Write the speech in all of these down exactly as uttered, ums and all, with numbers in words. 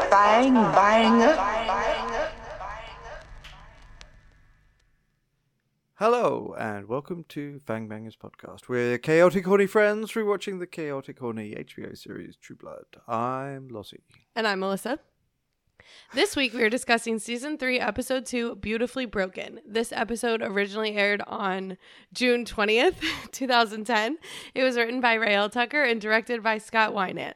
Bang Bang. Hello, and welcome to Fang Bangers Podcast. We're chaotic horny friends rewatching the chaotic horny H B O series True Blood. I'm Lossie. And I'm Melissa. This week we are discussing Season three, Episode two, Beautifully Broken. This episode originally aired on June twentieth, twenty ten. It was written by Rael Tucker and directed by Scott Wynant.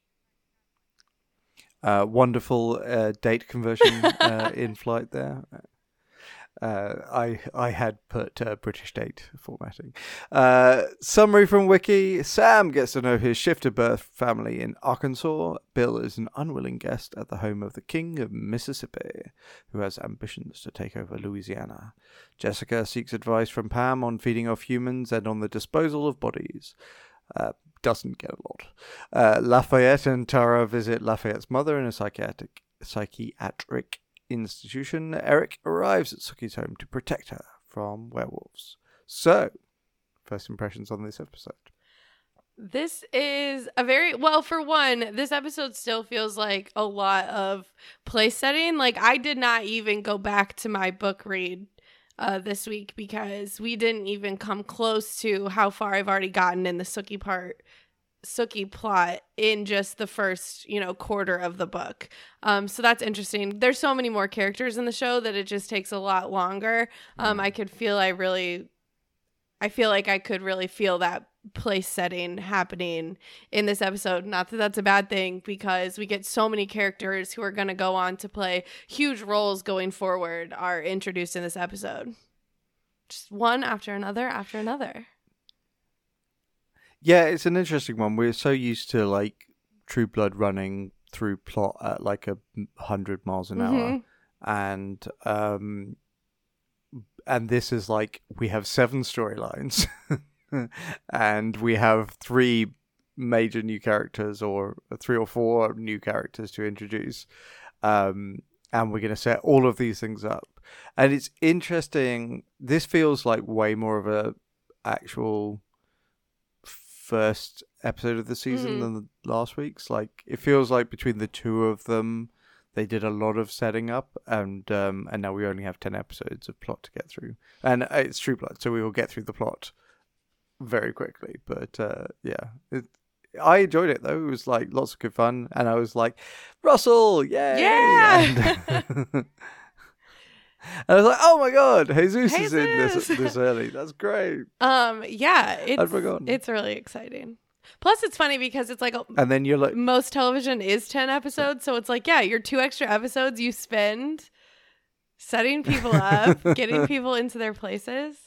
Uh, wonderful uh, date conversion uh, in flight there. Uh, I I had put uh, British date formatting. Uh, summary from Wiki. Sam gets to know his shift-of-birth family in Arkansas. Bill is an unwilling guest at the home of the King of Mississippi, who has ambitions to take over Louisiana. Jessica seeks advice from Pam on feeding off humans and on the disposal of bodies. Uh, doesn't get a lot. Uh, Lafayette and Tara visit Lafayette's mother in a psychiatric psychiatric institution. Eric arrives at Suki's home to protect her from werewolves. So, first impressions on this episode. This is a very, well, for one, this episode still feels like a lot of place setting. Like, I did not even go back to my book read uh, this week because we didn't even come close to how far I've already gotten in the Suki part. Suki plot in just the first, you know, quarter of the book. Um, so that's interesting. There's so many more characters in the show that it just takes a lot longer. Um, I could feel I really, I feel like I could really feel that place setting happening in this episode. Not that that's a bad thing because we get so many characters who are going to go on to play huge roles going forward are introduced in this episode. Just one after another after another. Yeah, it's an interesting one. We're so used to like True Blood running through plot at like a hundred miles an Mm-hmm. hour, and um, and this is like we have seven storylines, and we have three major new characters, or three or four new characters to introduce, um, and we're going to set all of these things up, and it's interesting. This feels like way more of a actual first episode of the season Mm-hmm. than the last week's. Like, it feels like between the two of them they did a lot of setting up, and um and now we only have ten episodes of plot to get through, and uh, it's True Blood, so we will get through the plot very quickly. But uh yeah it, I enjoyed it though. It was like lots of good fun, and I was like, Russell, yay! Yeah. And, and I was like, oh my god, Jesus, Jesus. is in this this early. That's great. Um, yeah, it's, I'd forgotten. it's really exciting. Plus, it's funny because it's like a, And then you're like, most television is ten episodes. So it's like, yeah, your two extra episodes you spend setting people up, getting people into their places.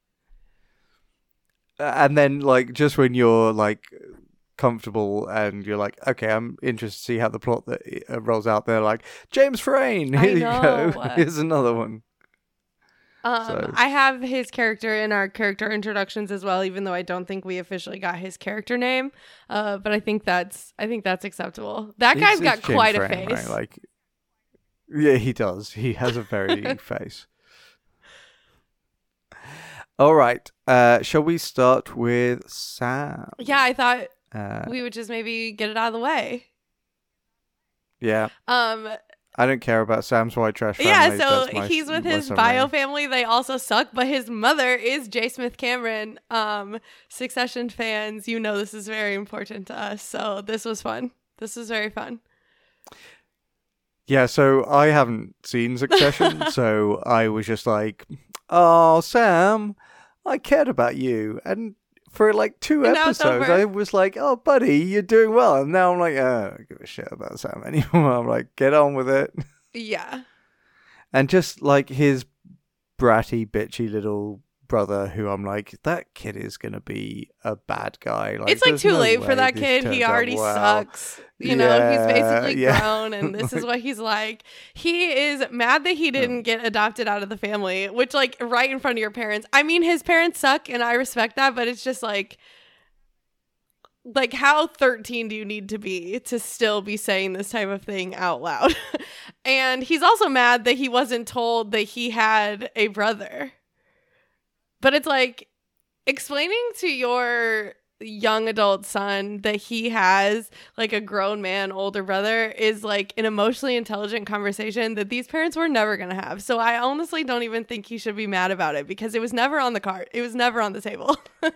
and then like just when you're like comfortable and you're like, okay, I'm interested to see how the plot that uh, rolls out there. Like, James Frayne, I here you know. go. Here's another one. Um, So- I have his character in our character introductions as well, even though I don't think we officially got his character name. Uh, but I think that's I think that's acceptable. That It's- guy's got it's James quite a Frayne, face. right? Like, yeah, he does. He has a very face. All right. Uh, shall we start with Sam? Yeah, I thought Uh, we would just maybe get it out of the way. yeah. Um, I don't care about Sam's white trash family. yeah, so That's my- he's with my his summary. bio family. They also suck, but his mother is J. Smith Cameron. Um, Succession fans, you know this is very important to us. So this was fun. This was very fun. Yeah, so I haven't seen Succession, so I was just like, oh, Sam, I cared about you. And for like two And now it's episodes, over. I was like, oh, buddy, you're doing well. And now I'm like, oh, I don't give a shit about Sam anymore. I'm like, get on with it. Yeah. And just like his bratty, bitchy little brother, who I'm like, that kid is going to be a bad guy. Like, It's like there's too no late for way that this kid. turns He out already well. sucks. You know, he's Yeah, basically yeah. grown, and this is what he's like. He is mad that he didn't get adopted out of the family, which, like, right in front of your parents. I mean, his parents suck, and I respect that, but it's just like, like, how thirteen do you need to be to still be saying this type of thing out loud? And he's also mad that he wasn't told that he had a brother. But it's like, explaining to your young adult son that he has, like a grown man older brother, is like an emotionally intelligent conversation that these parents were never going to have. So I honestly don't even think he should be mad about it, because it was never on the card. It was never on the table.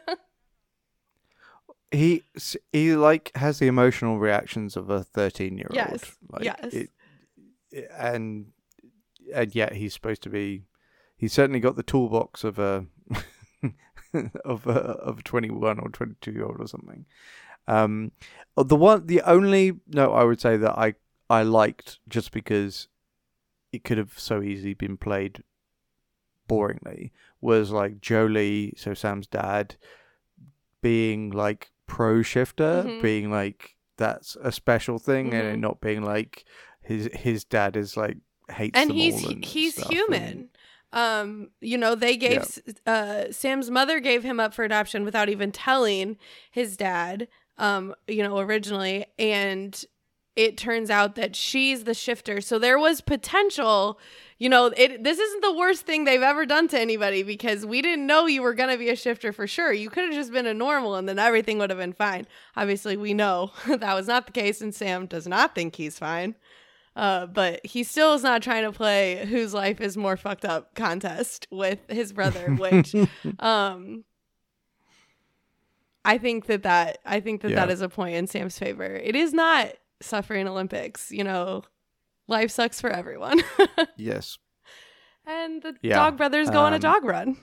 he he like has the emotional reactions of a thirteen year old. Yes. Like, yes. It, and and yet he's supposed to be. He's certainly got the toolbox of a. of a of a twenty-one or twenty-two year old or something. Um, the one, the only note I would say that I I liked, just because it could have so easily been played boringly, was like Jolie, so Sam's dad, being like pro shifter, Mm-hmm. being like that's a special thing, Mm-hmm. and it not being like his his dad is like hates And them he's all and he's stuff, human. and- Um, you know, they gave uh Sam's mother gave him up for adoption without even telling his dad, um, you know, originally, and it turns out that she's the shifter. So there was potential, you know, it this isn't the worst thing they've ever done to anybody, because we didn't know you were going to be a shifter for sure. You could have just been a normal and then everything would have been fine. Obviously, we know that was not the case, and Sam does not think he's fine. Uh, but he still is not trying to play whose life is more fucked up contest with his brother, which um, I think that that I think that Yeah. that is a point in Sam's favor. It is not suffering Olympics, you know. Life sucks for everyone. Yes. And the Yeah, dog brothers go on a um, dog run.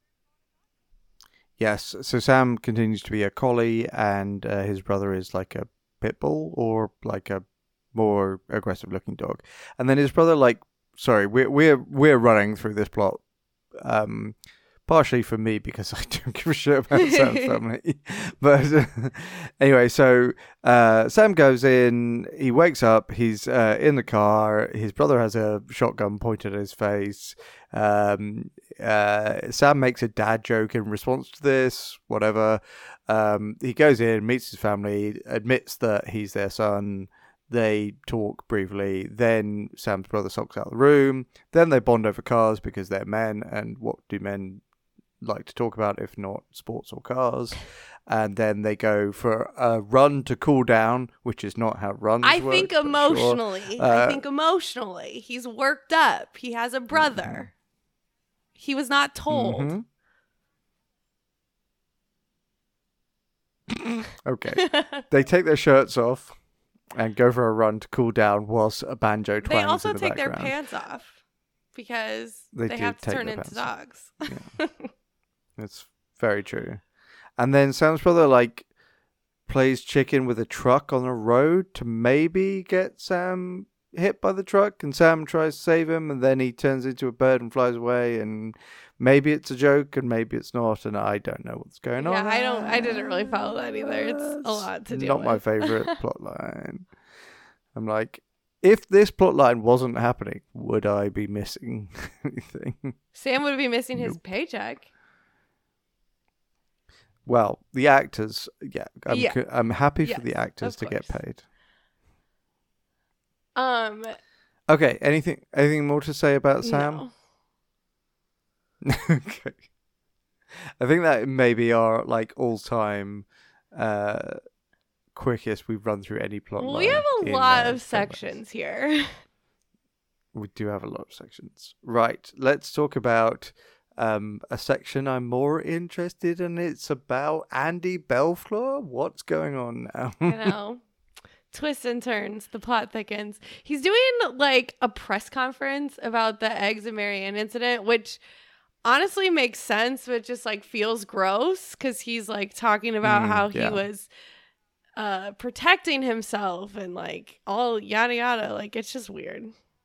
Yes, so Sam continues to be a collie, and uh, his brother is like a pit bull, or like a more aggressive looking dog. And then his brother, like, sorry, we're we're we're running through this plot, um, partially for me because I don't give a shit about Sam's family. But uh, anyway, so uh, Sam goes in, he wakes up, he's uh, in the car, his brother has a shotgun pointed at his face. Um, uh, Sam makes a dad joke in response to this, whatever. Um, he goes in, meets his family, admits that he's their son. They talk briefly. Then Sam's brother sulks out of the room. Then they bond over cars because they're men, and what do men like to talk about if not sports or cars? And then they go for a run to cool down, which is not how runs I work, think but sure. emotionally. Uh, I think emotionally. He's worked up. He has a brother. He was not told. Mhm. Okay. They take their shirts off and go for a run to cool down whilst a banjo twangs They also in the take their background. pants off because They they, do have to take turn their into pants off. dogs. It's very true. And then Sam's brother, like, plays chicken with a truck on the road to maybe get Sam hit by the truck, and Sam tries to save him, and then he turns into a bird and flies away, and maybe it's a joke and maybe it's not, and I don't know what's going Yeah, on. I don't. I didn't really follow that either. It's a lot to deal Not with. my favorite plot line. I'm like, if this plot line wasn't happening, would I be missing anything? Sam would be missing his Nope. paycheck. Well, the actors, yeah, I'm, Yeah. co- I'm happy Yes, for the actors of to get course. paid. Um, Okay, anything anything more to say about Sam? no. Okay. I think that may be our like all-time uh, quickest we've run through any plot Well, line. we have a in, lot uh, of Star Wars. sections here. We do have a lot of sections. Right, let's talk about um, a section I'm more interested in. It's about Andy Belfleur. What's going on now? You know, twists and turns. The plot thickens. He's doing like a press conference about the Eggs and Marianne incident, which honestly makes sense, but just like feels gross because he's like talking about Mm, how yeah. he was uh, protecting himself and like all yada yada. Like it's just weird.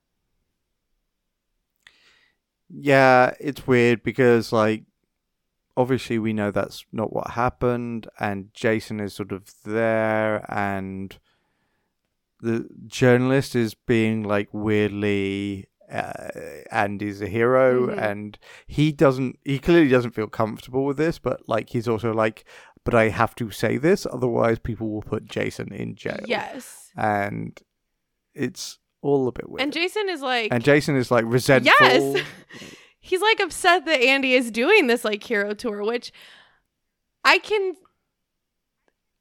Yeah, it's weird because, like, obviously we know that's not what happened, and Jason is sort of there, and the journalist is being, like, weirdly, uh, Andy's a hero, Mhm. and he doesn't, he clearly doesn't feel comfortable with this, but, like, he's also like, but I have to say this, otherwise people will put Jason in jail. Yes. And it's all a bit weird. And Jason is like, And Jason is, like, resentful. yes. He's like upset that Andy is doing this like hero tour, which I can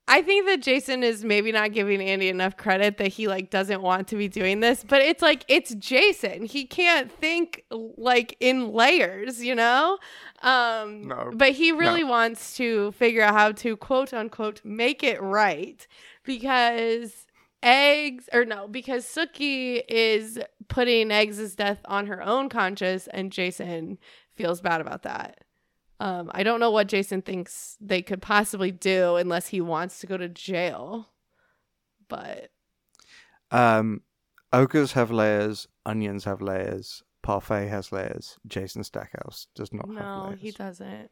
I think that Jason is maybe not giving Andy enough credit that he like doesn't want to be doing this, but it's like it's Jason. He can't think like in layers, you know? Um No. But he really No. wants to figure out how to quote unquote make it right because eggs or no, because Sookie is putting Eggs' death on her own conscience and Jason feels bad about that. Um, I don't know what Jason thinks they could possibly do unless he wants to go to jail. But Um, ogres have layers, onions have layers, parfait has layers. Jason Stackhouse does not have no, layers. he doesn't.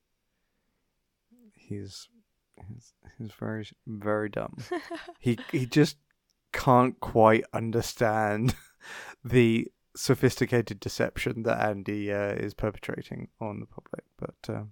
He's he's, he's very very dumb. he he just can't quite understand the sophisticated deception that Andy uh, is perpetrating on the public, but um,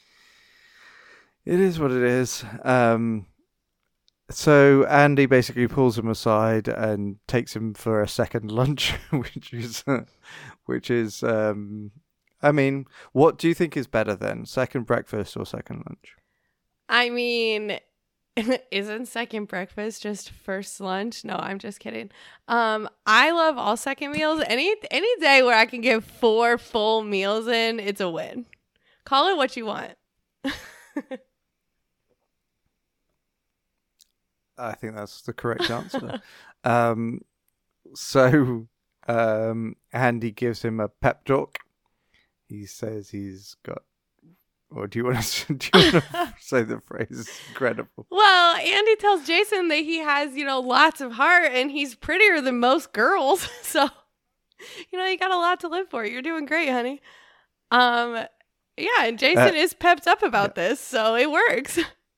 it is what it is. Um, so Andy basically pulls him aside and takes him for a second lunch, which is, uh, which is, um, I mean, what do you think is better then, second breakfast or second lunch? I mean, isn't second breakfast just first lunch? No, I'm just kidding. Um, I love all second meals. Any any day where I can get four full meals in, it's a win. Call it what you want. I think that's the correct answer. um, so um, Andy gives him a pep talk. He says he's got. Or do you want to, do you want to say the phrase? It's incredible. Well, Andy tells Jason that he has, you know, lots of heart and he's prettier than most girls. So, you know, you got a lot to live for. You're doing great, honey. Um, yeah, and Jason uh, is pepped up about yeah. this, so it works.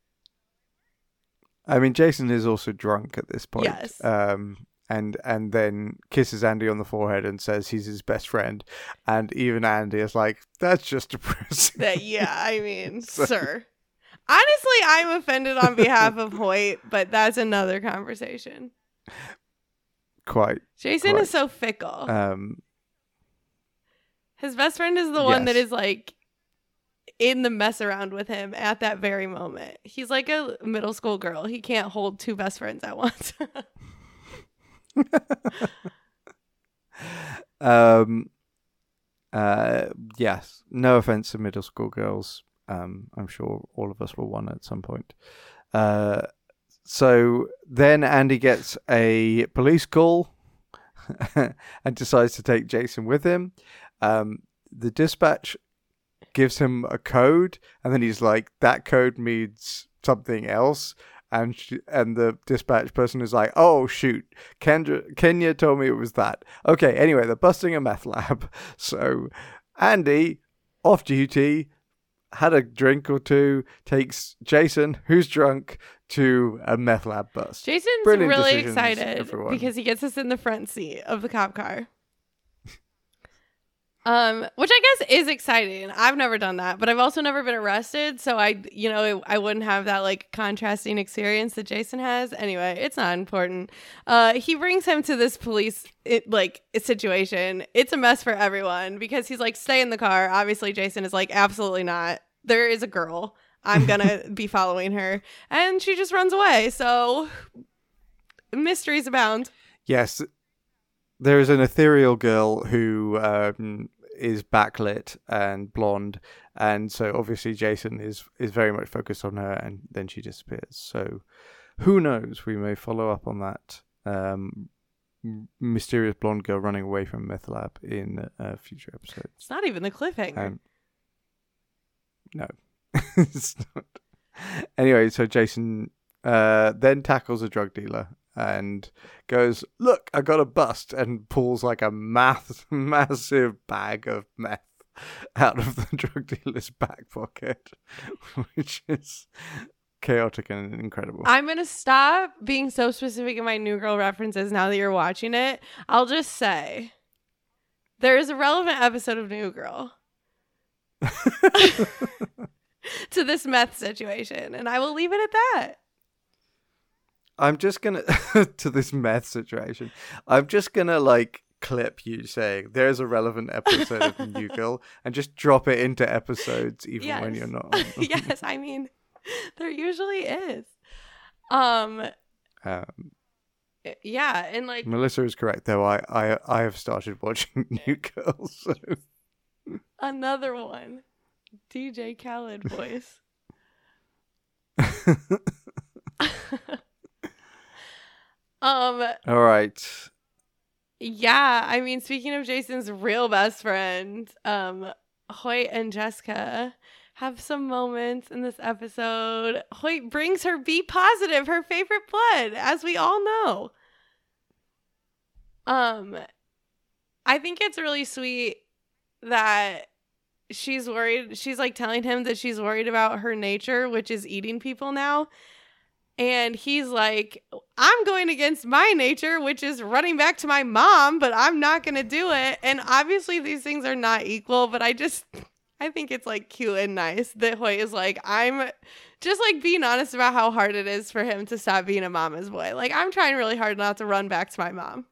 I mean, Jason is also drunk at this point. Yes. Um, and and then kisses Andy on the forehead and says he's his best friend. And even Andy is like, that's just depressing. That, yeah, I mean, so. Sir. Honestly, I'm offended on behalf of Hoyt, but that's another conversation. Quite. Jason quite. is so fickle. Um, His best friend is the yes. one that is like in the mess around with him at that very moment. He's like a middle school girl. He can't hold two best friends at once. um uh yes, no offense to middle school girls. um I'm sure all of us were one at some point. Uh so then Andy gets a police call and decides to take Jason with him. Um the dispatch gives him a code and then he's like, that code means something else. And she, and the dispatch person is like, oh, shoot, Kendra, Kenya told me it was that. Okay, anyway, they're busting a meth lab. So Andy, off duty, had a drink or two, takes Jason, who's drunk, to a meth lab bust. Jason's Brilliant really decisions, excited everyone. Because he gets us in the front seat of the cop car. Um, which I guess is exciting. I've never done that, but I've also never been arrested. So I, you know, I wouldn't have that like contrasting experience that Jason has. Anyway, it's not important. Uh, he brings him to this police it, like situation. It's a mess for everyone because he's like, stay in the car. Obviously, Jason is like, absolutely not. There is a girl. I'm gonna be following her, and she just runs away. So mysteries abound. Yes. There is an ethereal girl who um, is backlit and blonde, and so obviously Jason is, is very much focused on her, and then she disappears. So who knows? We may follow up on that um, mysterious blonde girl running away from a meth lab in a future episode. It's not even the cliffhanger. Um, no, it's not. Anyway, so Jason uh, then tackles a drug dealer and goes, look, I got a bust, and pulls like a mass, massive bag of meth out of the drug dealer's back pocket, which is chaotic and incredible. I'm going to stop being so specific in my New Girl references now that you're watching it. I'll just say there is a relevant episode of New Girl to this meth situation, and I will leave it at that. I'm just gonna to this meth situation. I'm just gonna like clip you saying there's a relevant episode of New Girl and just drop it into episodes even yes. when you're not on. Yes, I mean there usually is. Um, Um, yeah, and like Melissa is correct, though. I, I, I have started watching New Girl, so... another one. D J Khaled voice. um, All right. yeah, I mean, speaking of Jason's real best friend, um, Hoyt and Jessica have some moments in this episode. Hoyt brings her B positive, her favorite blood, as we all know. Um, I think it's really sweet that she's worried. She's like telling him that she's worried about her nature, which is eating people now. And he's like, I'm going against my nature, which is running back to my mom, but I'm not going to do it. And obviously these things are not equal, but I just, I think it's like cute and nice that Hoyt is like, I'm just like being honest about how hard it is for him to stop being a mama's boy. Like, I'm trying really hard not to run back to my mom.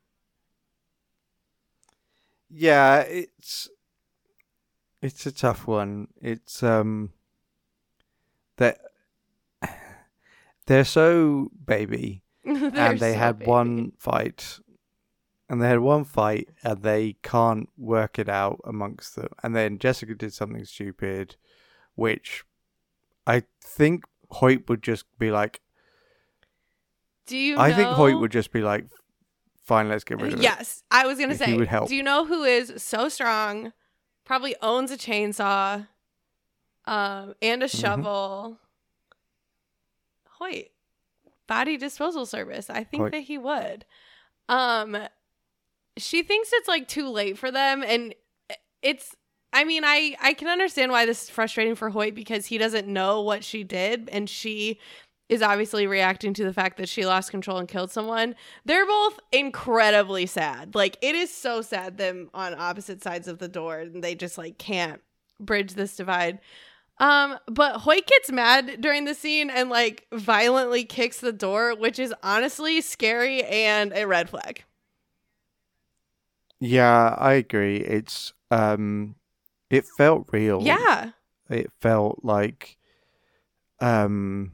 Yeah, it's it's a tough one. It's um that they're so baby, They're and they so had baby. one fight, and they had one fight, and they can't work it out amongst them. And then Jessica did something stupid, which I think Hoyt would just be like. Do you? I know... think Hoyt would just be like, fine, let's get rid of it. Yes, I was gonna He say. would help. Do you know who is so strong? Probably owns a chainsaw, um, and a Mm-hmm. shovel. Hoyt, body disposal service. I think Hoyt. that he would. Um, she thinks it's like too late for them, and it's. I mean, I I can understand why this is frustrating for Hoyt because he doesn't know what she did, and she is obviously reacting to the fact that she lost control and killed someone. They're both incredibly sad. Like, it is so sad them on opposite sides of the door, and they just like can't bridge this divide. Um, but Hoyt gets mad during the scene and like violently kicks the door, which is honestly scary and a red flag. Yeah, I agree. It's um, it felt real. Yeah. It felt like um.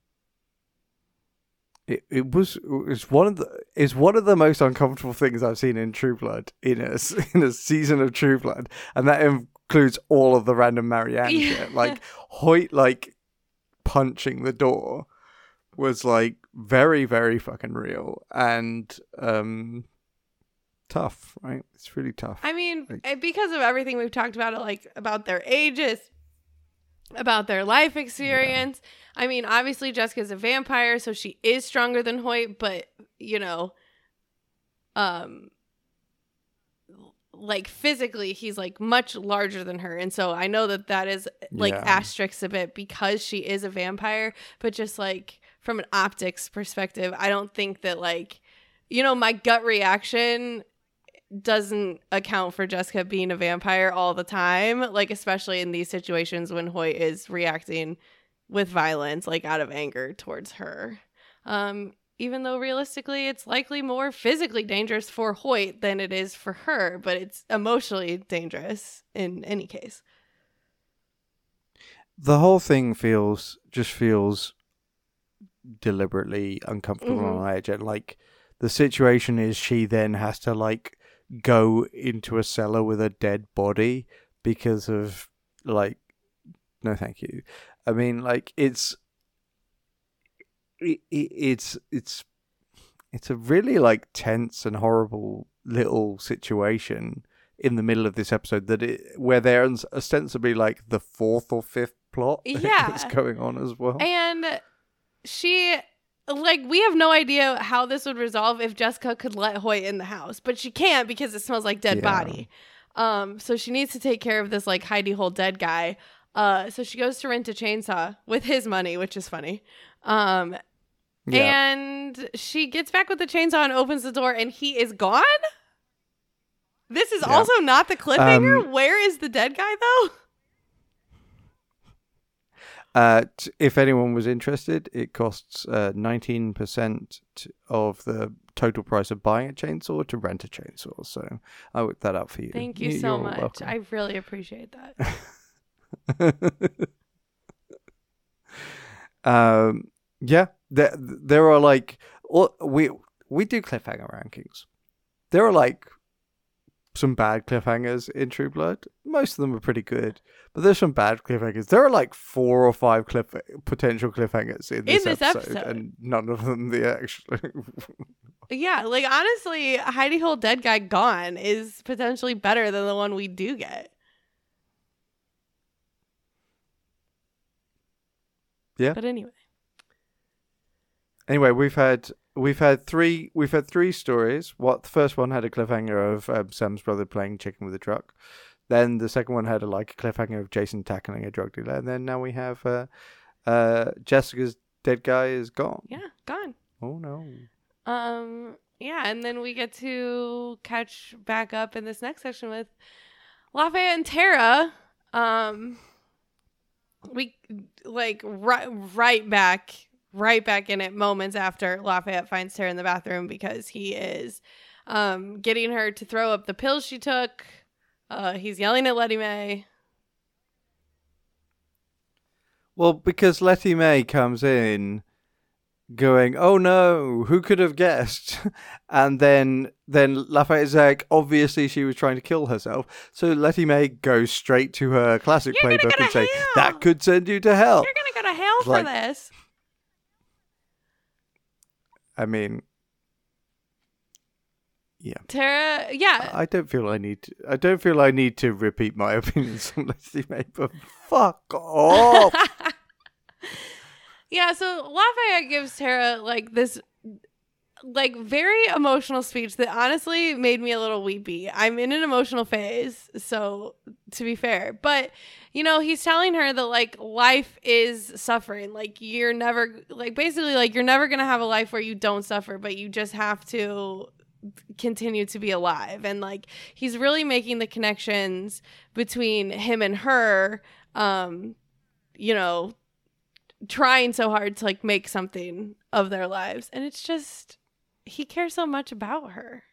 It it was it's one of the it's one of the most uncomfortable things I've seen in True Blood in a in a season of True Blood, and that includes all of the random Marianne Yeah. shit. Like Hoyt, like punching the door, was like very very fucking real and um tough. Right? It's really tough. I mean, Like- eh, because of everything we've talked about, like about their ages, about their life experience. I mean, obviously Jessica's a vampire, so she is stronger than Hoyt, but you know, um, like physically, he's like much larger than her, and so I know that that is like Yeah. asterisks a bit because she is a vampire, but just like from an optics perspective, I don't think that like, you know, my gut reaction doesn't account for Jessica being a vampire all the time, like especially in these situations when Hoyt is reacting with violence, like out of anger towards her. Um, even though realistically it's likely more physically dangerous for Hoyt than it is for her, but it's emotionally dangerous in any case. The whole thing feels just feels deliberately uncomfortable Mhm. on edge, and like the situation is she then has to like go into a cellar with a dead body because of like no thank you. I mean, like it's it, it, it's it's it's a really like tense and horrible little situation in the middle of this episode that it where there's ostensibly like the fourth or fifth plot Yeah. that's going on as well. And she, like, we have no idea how this would resolve if Jessica could let Hoyt in the house, but she can't because it smells like dead Yeah. body. Um, so she needs to take care of this like hidey hole dead guy. Uh, so she goes to rent a chainsaw with his money, which is funny. Um, Yeah. and she gets back with the chainsaw and opens the door, and he is gone. This is Yeah. also not the cliffhanger. Um, Where is the dead guy though? Uh, t- if anyone was interested, it costs uh, nineteen percent t- of the total price of buying a chainsaw to rent a chainsaw. So I worked that out for you. Thank you You- so you're much. welcome. I really appreciate that. um, yeah, there there are like all, we we do cliffhanger rankings. There are like some bad cliffhangers in True Blood. Most of them are pretty good, but there's some bad cliffhangers. There are like four or five cliff potential cliffhangers in this, in this episode, episode, and none of them the actual. Yeah, like honestly, Hidey Hole Dead Guy Gone is potentially better than the one we do get. Yeah. But anyway. Anyway, we've had we've had three we've had three stories. What the first one had a cliffhanger of um, Sam's brother playing chicken with a truck. Then the second one had a like a cliffhanger of Jason tackling a drug dealer. And then now we have uh, uh, Jessica's dead guy is gone. Yeah, gone. Oh no. Um. Yeah, and then we get to catch back up in this next section with Lafayette and Tara. Um. We like right right back. right back in it moments after Lafayette finds Tara in the bathroom because he is um, getting her to throw up the pills she took. Uh, he's yelling at Letty Mae. Well, because Letty Mae comes in going, oh no, who could have guessed? And then then Lafayette's like, obviously she was trying to kill herself. So Letty Mae goes straight to her classic You're playbook go and say, hell. that could send you to hell. You're going to go to hell It's for like, this. I mean, yeah. Tara, yeah. I don't feel I need to, I don't feel I need to repeat my opinions on Letty Mae, but fuck off. Yeah, so Lafayette gives Tara like this like very emotional speech that honestly made me a little weepy. I'm in an emotional phase, so to be fair. But, you know, he's telling her that like life is suffering. Like you're never like basically like you're never going to have a life where you don't suffer, but you just have to continue to be alive. And like he's really making the connections between him and her, um, you know, trying so hard to like make something of their lives. And it's just he cares so much about her.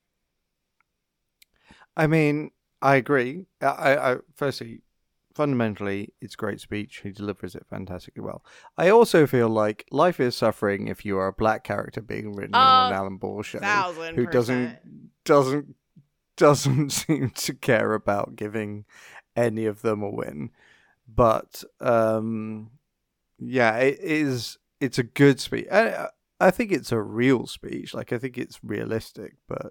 I mean, I agree. I, I, I firstly, fundamentally, it's a great speech. He delivers it fantastically well. I also feel like life is suffering if you are a black character being written Uh, in an Alan Ball show thousand who doesn't percent. doesn't doesn't seem to care about giving any of them a win. But um, yeah, it is. It's a good speech. I, I think it's a real speech. Like I think it's realistic, but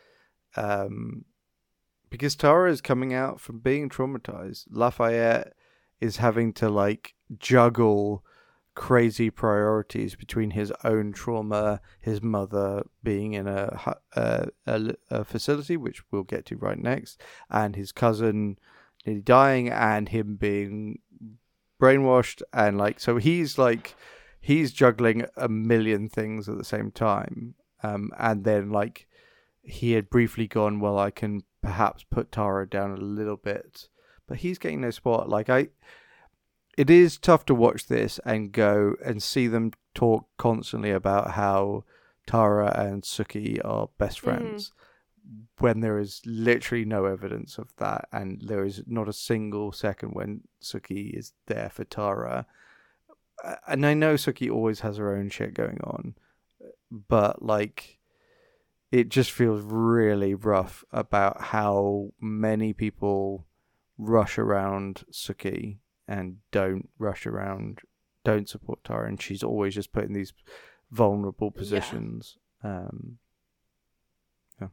um. Because Tara is coming out from being traumatized. Lafayette is having to like juggle crazy priorities between his own trauma, his mother being in a, a, a, a facility, which we'll get to right next, and his cousin nearly dying, and him being brainwashed, and like so he's like he's juggling a million things at the same time. Um, and then like he had briefly gone, well, I can perhaps put Tara down a little bit, but he's getting no spot. Like I, it is tough to watch this and go and see them talk constantly about how Tara and Suki are best friends mm. when there is literally no evidence of that, and there is not a single second when Suki is there for Tara. And I know Suki always has her own shit going on, but like, it just feels really rough about how many people rush around Suki and don't rush around, don't support Tara, and she's always just put in these vulnerable positions. Yeah. Um, yeah.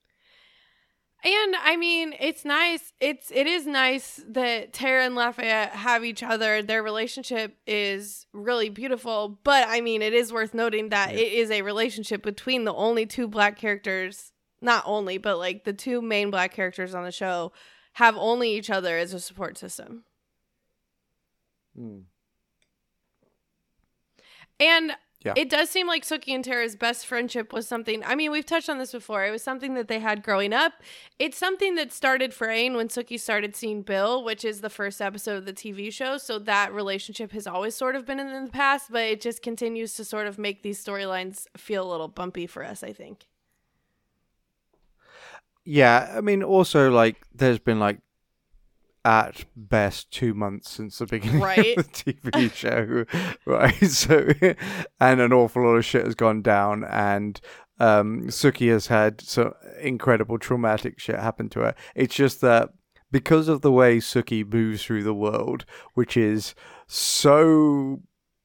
And I mean, it's nice. It's it is nice that Tara and Lafayette have each other. Their relationship is really beautiful. But I mean, it is worth noting that yeah. it is a relationship between the only two black characters. Not only, but like the two main black characters on the show have only each other as a support system. Mm. And yeah. it does seem like Suki and Tara's best friendship was something, I mean, we've touched on this before. It was something that they had growing up. It's something that started fraying when Suki started seeing Bill, which is the first episode of the T V show. So that relationship has always sort of been in the past, but it just continues to sort of make these storylines feel a little bumpy for us, I think. Yeah, I mean, also, like, there's been, like, at best two months since the beginning Right. of the T V show, right? So, and an awful lot of shit has gone down, and um, Suki has had some incredible traumatic shit happen to her. It's just that because of the way Suki moves through the world, which is so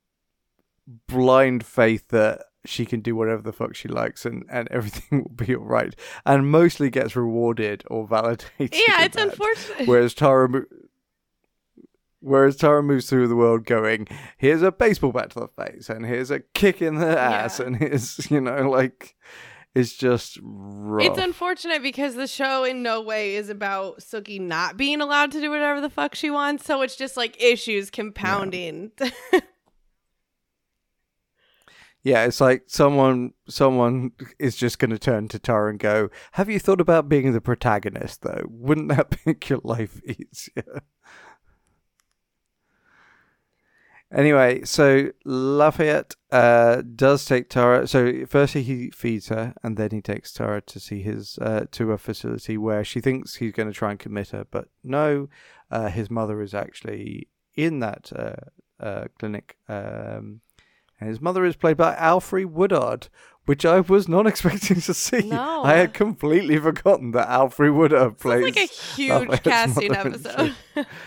blind faith that she can do whatever the fuck she likes and, and everything will be all right, and mostly gets rewarded or validated. Yeah, it's that. unfortunate. Whereas Tara, mo- whereas Tara moves through the world going, here's a baseball bat to the face, and here's a kick in the ass, Yeah. and here's, you know, like, it's just rough. It's unfortunate because the show in no way is about Suki not being allowed to do whatever the fuck she wants, so it's just like issues compounding. Yeah. Yeah, it's like someone someone is just going to turn to Tara and go, have you thought about being the protagonist, though? Wouldn't that make your life easier? Anyway, so Lafayette uh, does take Tara. So firstly he feeds her, and then he takes Tara to see his uh, to a facility where she thinks he's going to try and commit her, but no, uh, his mother is actually in that uh, uh, clinic. Um, And his mother is played by Alfre Woodard, which I was not expecting to see. No. I had completely forgotten that Alfre Woodard plays. It's like a huge Lafayette's casting mother. episode.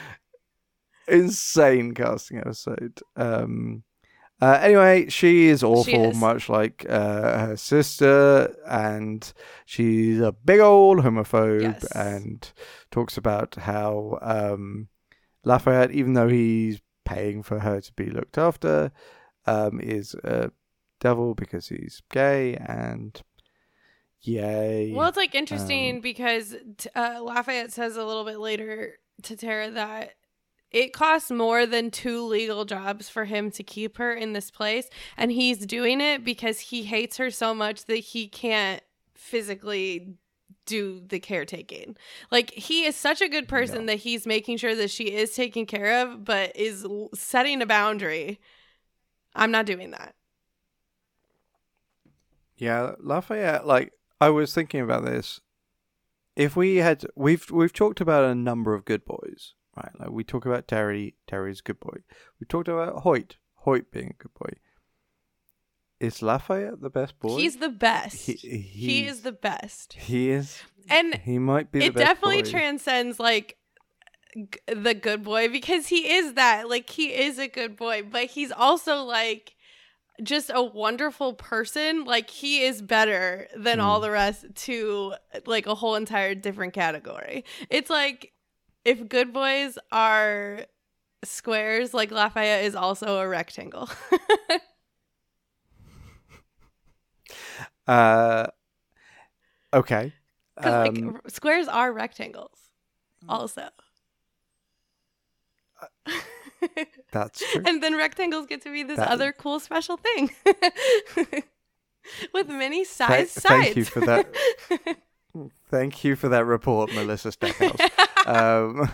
Insane casting episode. Um, uh, anyway, she is awful, She is. much like uh, her sister, and she's a big old homophobe, Yes. and talks about how um, Lafayette, even though he's paying for her to be looked after, Um, is a devil because he's gay, and yay. Well, it's like interesting Um, because t- uh, Lafayette says a little bit later to Tara that it costs more than two legal jobs for him to keep her in this place, and he's doing it because he hates her so much that he can't physically do the caretaking. Like, he is such a good person No. that he's making sure that she is taken care of, but is l- setting a boundary. I'm not doing that. Yeah, Lafayette, like, I was thinking about this. If we had, we've we've talked about a number of good boys, right? Like, we talk about Terry, Terry's a good boy. We talked about Hoyt, Hoyt being a good boy. Is Lafayette the best boy? He's the best. He, He, he is the best. He is. And He might be the it best definitely boy. transcends, like, g- the good boy, because he is that. Like, he is a good boy, but he's also, like, just a wonderful person. Like, he is better than Mm. all the rest to, like, a whole entire different category. It's like, if good boys are squares, like, Lafayette is also a rectangle. Uh, okay. Because, Um, like, r- squares are rectangles also. that's true. And then rectangles get to be this That- other cool special thing with many Tha- size sides. thank you for that. Thank you for that report, Melissa Stackhouse. um,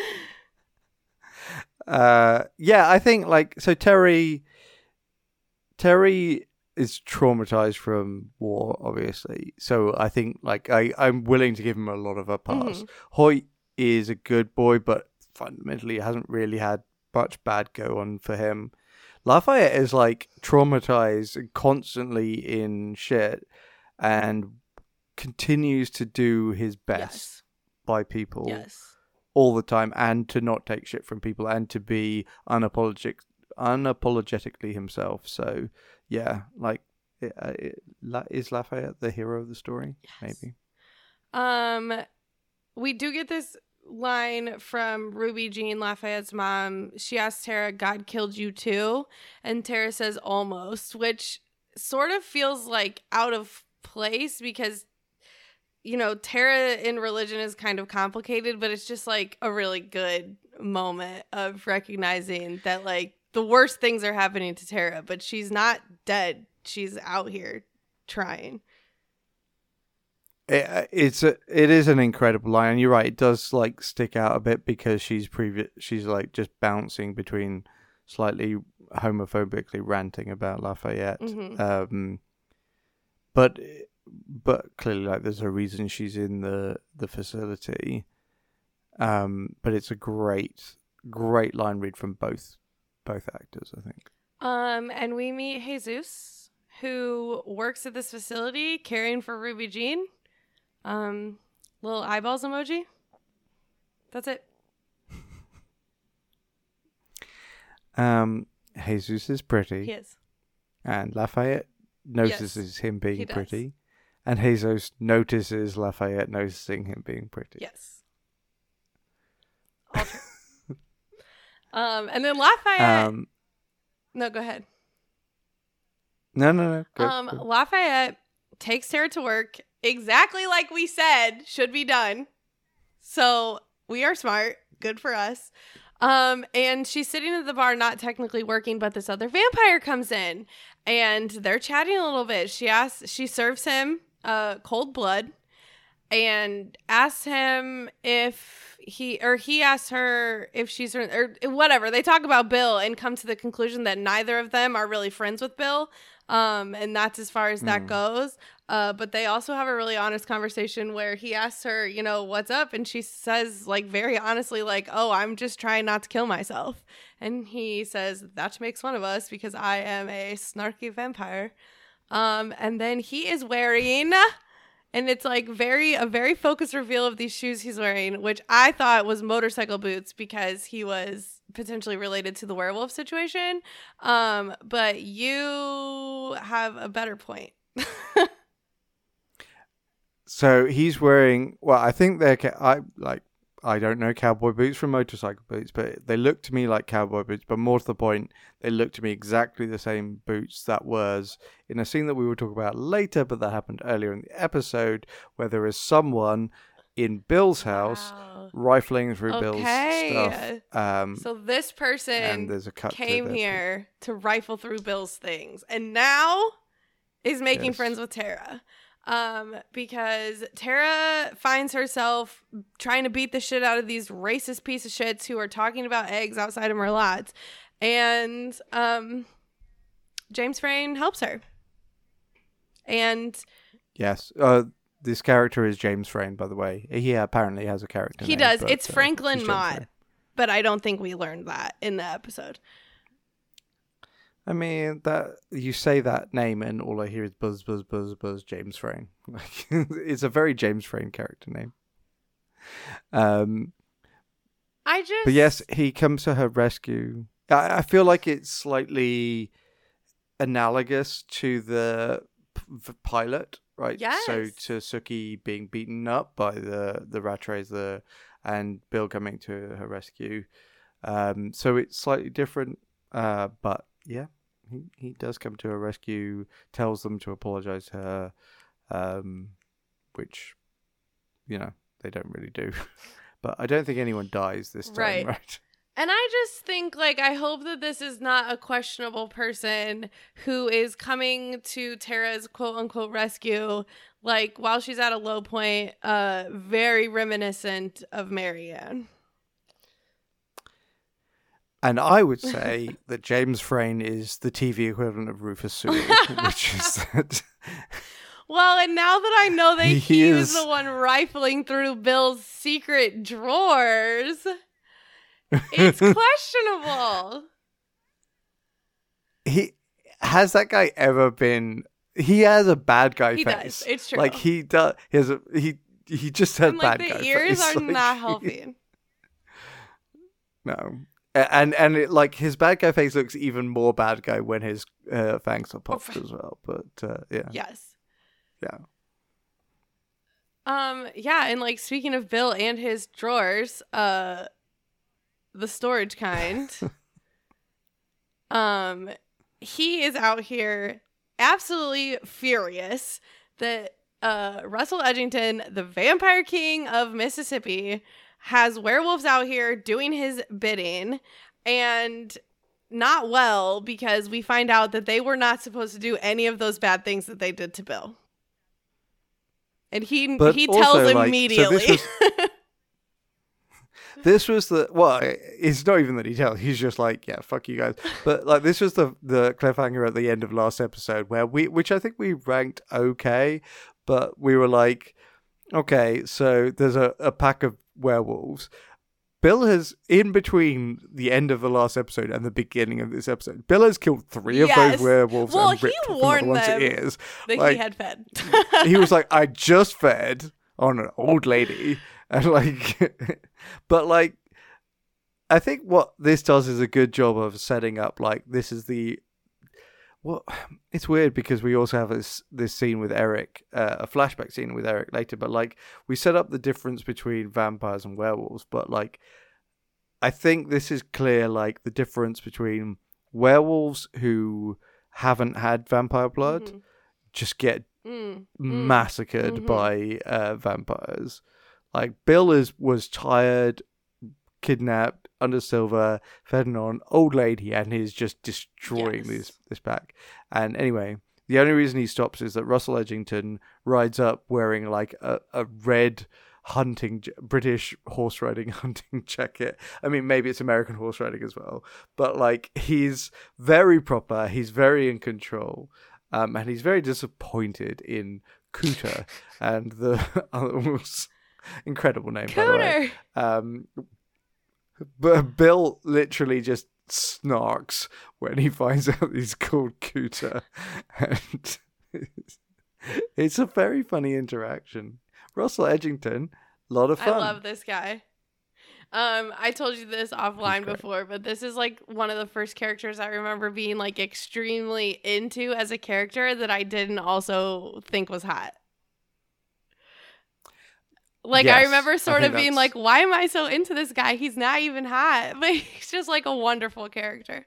uh, yeah, I think like so. Terry, Terry is traumatized from war, obviously. So I think like I I'm willing to give him a lot of a pass. Mhm. Hoyt is a good boy, but fundamentally hasn't really had much bad go on for him. Lafayette is like traumatized and constantly in shit, and continues to do his best Yes. by people Yes. all the time, and to not take shit from people, and to be unapologetic, unapologetically himself. So yeah, like it, uh, it, La- is Lafayette the hero of the story? Yes. Maybe. Um, we do get this line from Ruby Jean, Lafayette's mom. She asks Tara, "God killed you too?" And Tara says, "Almost," which sort of feels like out of place because, you know, Tara in religion is kind of complicated, but it's just like a really good moment of recognizing that, like, the worst things are happening to Tara, but she's not dead. She's out here trying. It, it's a, it is an incredible line. You're right. It does like stick out a bit because she's previ- she's like just bouncing between slightly homophobically ranting about Lafayette. Mhm. Um, but but clearly, like, there's a reason she's in the the facility. Um, but it's a great, great line read from both both actors, I think. Um, and we meet Jesus, who works at this facility caring for Ruby Jean. Um, little eyeballs emoji. That's it. Um, Jesus is pretty. He is. And Lafayette notices Yes, him being he does. pretty. And Jesus notices Lafayette noticing him being pretty. Yes. All true. um, and then Lafayette. Um, no, go ahead. no, no, no. Go, um, go. Lafayette takes Tara to work exactly like we said should be done. So we are smart. Good for us. Um, and she's sitting at the bar, not technically working, but this other vampire comes in and they're chatting a little bit. She asks, she serves him uh, cold blood and asks him if he, or he asks her if she's, or whatever. They talk about Bill and come to the conclusion that neither of them are really friends with Bill. Um, and that's as far as that Mm. goes. Uh, but they also have a really honest conversation where he asks her, you know, what's up? And she says, like, very honestly, like, oh, I'm just trying not to kill myself. And he says, that makes fun of us because I am a snarky vampire. Um, and then he is wearing, and it's like very, a very focused reveal of these shoes he's wearing, which I thought was motorcycle boots because he was potentially related to the werewolf situation. Um, but you have a better point. So he's wearing, well, I think they're, ca- I like, I don't know cowboy boots from motorcycle boots, but they look to me like cowboy boots. But more to the point, they look to me exactly the same boots that was in a scene that we will talk about later, but that happened earlier in the episode, where there is someone in Bill's house Wow. rifling through Bill's Okay. stuff. Um, So this person and there's a cut to came their- here to rifle through Bill's things and now is making Yes. friends with Tara. Um, because Tara finds herself trying to beat the shit out of these racist piece of shits who are talking about eggs outside of Merlot's. And um, James Frain helps her. And Yes. Uh, this character is James Frain, by the way. He apparently has a character he name, does. but, It's uh, Franklin he's James Mott. Frain. But I don't think we learned that in the episode. I mean, that you say that name and all I hear is buzz, buzz, buzz, buzz, James Frain. Like, it's a very James Frain character name. Um, I just... but yes, he comes to her rescue. I, I feel like it's slightly analogous to the, the pilot, right? Yes. So to Suki being beaten up by the, the Rattray, the and Bill coming to her rescue. Um, so it's slightly different, uh, but yeah, he, he does come to her rescue, tells them to apologize to her, um, which, you know, they don't really do. But I don't think anyone dies this time, Right. right? And I just think, like, I hope that this is not a questionable person who is coming to Tara's quote-unquote rescue, like, while she's at a low point, uh, very reminiscent of Marianne. And I would say that James Frain is the T V equivalent of Rufus Sewell, which is that... Well, and now that I know that he, He was is- the one rifling through Bill's secret drawers, it's questionable. He has that guy ever been? He has a bad guy He face. does. It's true. Like he does. He has a he. He just has And, like, bad the guy ears face. are Like, not he- helping. No, A- and and it, like his bad guy face looks even more bad guy when his uh, fangs are popped as well. But uh, yeah, Yes. yeah. Um, yeah, and like speaking of Bill and his drawers, uh the storage kind. um he is out here absolutely furious that uh Russell Edgington, the Vampire King of Mississippi, has werewolves out here doing his bidding, and not well, because we find out that they were not supposed to do any of those bad things that they did to Bill. And he But he also, tells like, so immediately. this This was the well. It's not even that he tells. He's just like, yeah, fuck you guys. But like, this was the the cliffhanger at the end of last episode where we, which I think we ranked okay, but we were like, okay, so there's a, a pack of werewolves. Bill has, in between the end of the last episode and the beginning of this episode, Bill has killed three of Yes. those werewolves Well, and he ripped off warned another one's them ears. that Like, he had fed. he was like, I just fed on an old lady. And like, but like, I think what this does is a good job of setting up, like, this is the, well, it's weird because we also have this, this scene with Eric, uh, a flashback scene with Eric later, but like, we set up the difference between vampires and werewolves, but like, I think this is clear, like, the difference between werewolves who haven't had vampire blood Mm-hmm. just get Mm, massacred mm-hmm. by uh, vampires. Like, Bill is was tired, kidnapped, under silver, fed on old lady, and he's just destroying Yes. this this pack. And anyway, the only reason he stops is that Russell Edgington rides up wearing like a, a red hunting British horse riding hunting jacket. I mean, maybe it's American horse riding as well, but like, he's very proper, he's very in control, um, and he's very disappointed in Cooter and the incredible name, by the way. Cooter. Um, but Bill literally just snarks when he finds out he's called Cooter, and it's, it's a very funny interaction. Russell Edgington, a lot of fun. I love this guy. Um, I told you this offline great. before, but this is like one of the first characters I remember being like extremely into as a character that I didn't also think was hot. Like, Yes, I remember I sort think of being that's- like, why am I so into this guy? He's not even hot, but he's just like a wonderful character.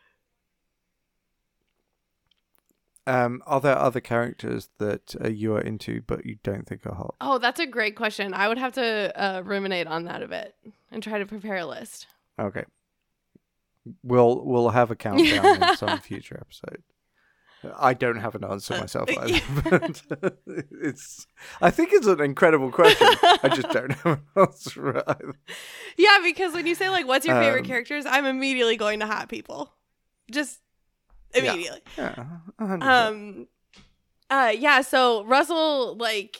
Um, are there other characters that uh, you are into but you don't think are hot? Oh, that's a great question. I would have to uh, ruminate on that a bit and try to prepare a list. Okay, we'll we'll have a countdown in some future episode. I don't have an answer myself either, but it's. I think it's an incredible question. I just don't have an answer either. Yeah, because when you say like, what's your favorite Um, characters? I'm immediately going to hot people. Just immediately. Yeah, one hundred percent. Um, uh, yeah. So Russell, like,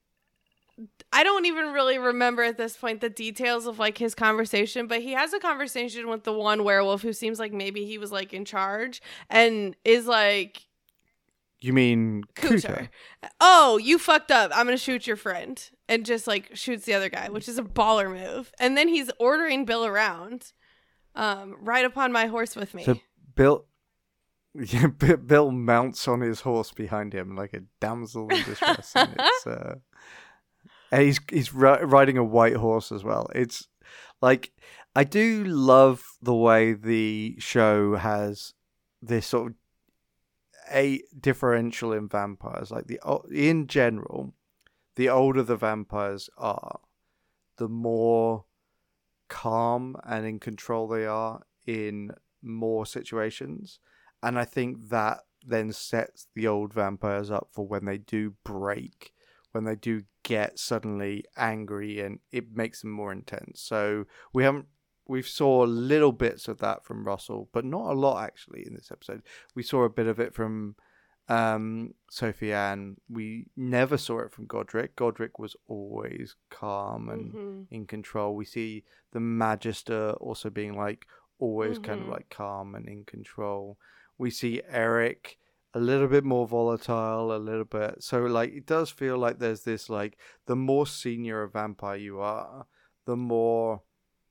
I don't even really remember at this point the details of like his conversation, but he has a conversation with the one werewolf who seems like maybe he was like in charge and is like, You mean Cooter. Cooter? Oh, you fucked up. I'm gonna shoot your friend, and just like shoots the other guy, which is a baller move. And then he's ordering Bill around. Um, ride upon my horse with me. So Bill, yeah, B- Bill mounts on his horse behind him like a damsel in distress. and it's, uh, and he's he's ri- riding a white horse as well. It's like, I do love the way the show has this sort of a differential in vampires. Like, the in general, the older the vampires are, the more calm and in control they are in more situations. And I think that then sets the old vampires up for when they do break, when they do get suddenly angry, and it makes them more intense. So we haven't We've saw little bits of that from Russell, but not a lot actually in this episode. We saw a bit of it from um, Sophie Ann. We never saw it from Godric. Godric was always calm and Mhm. in control. We see the Magister also being like always kind of Mhm. like calm and in control. We see Eric a little bit more volatile, a little bit. So like, it does feel like there's this like, the more senior a vampire you are, the more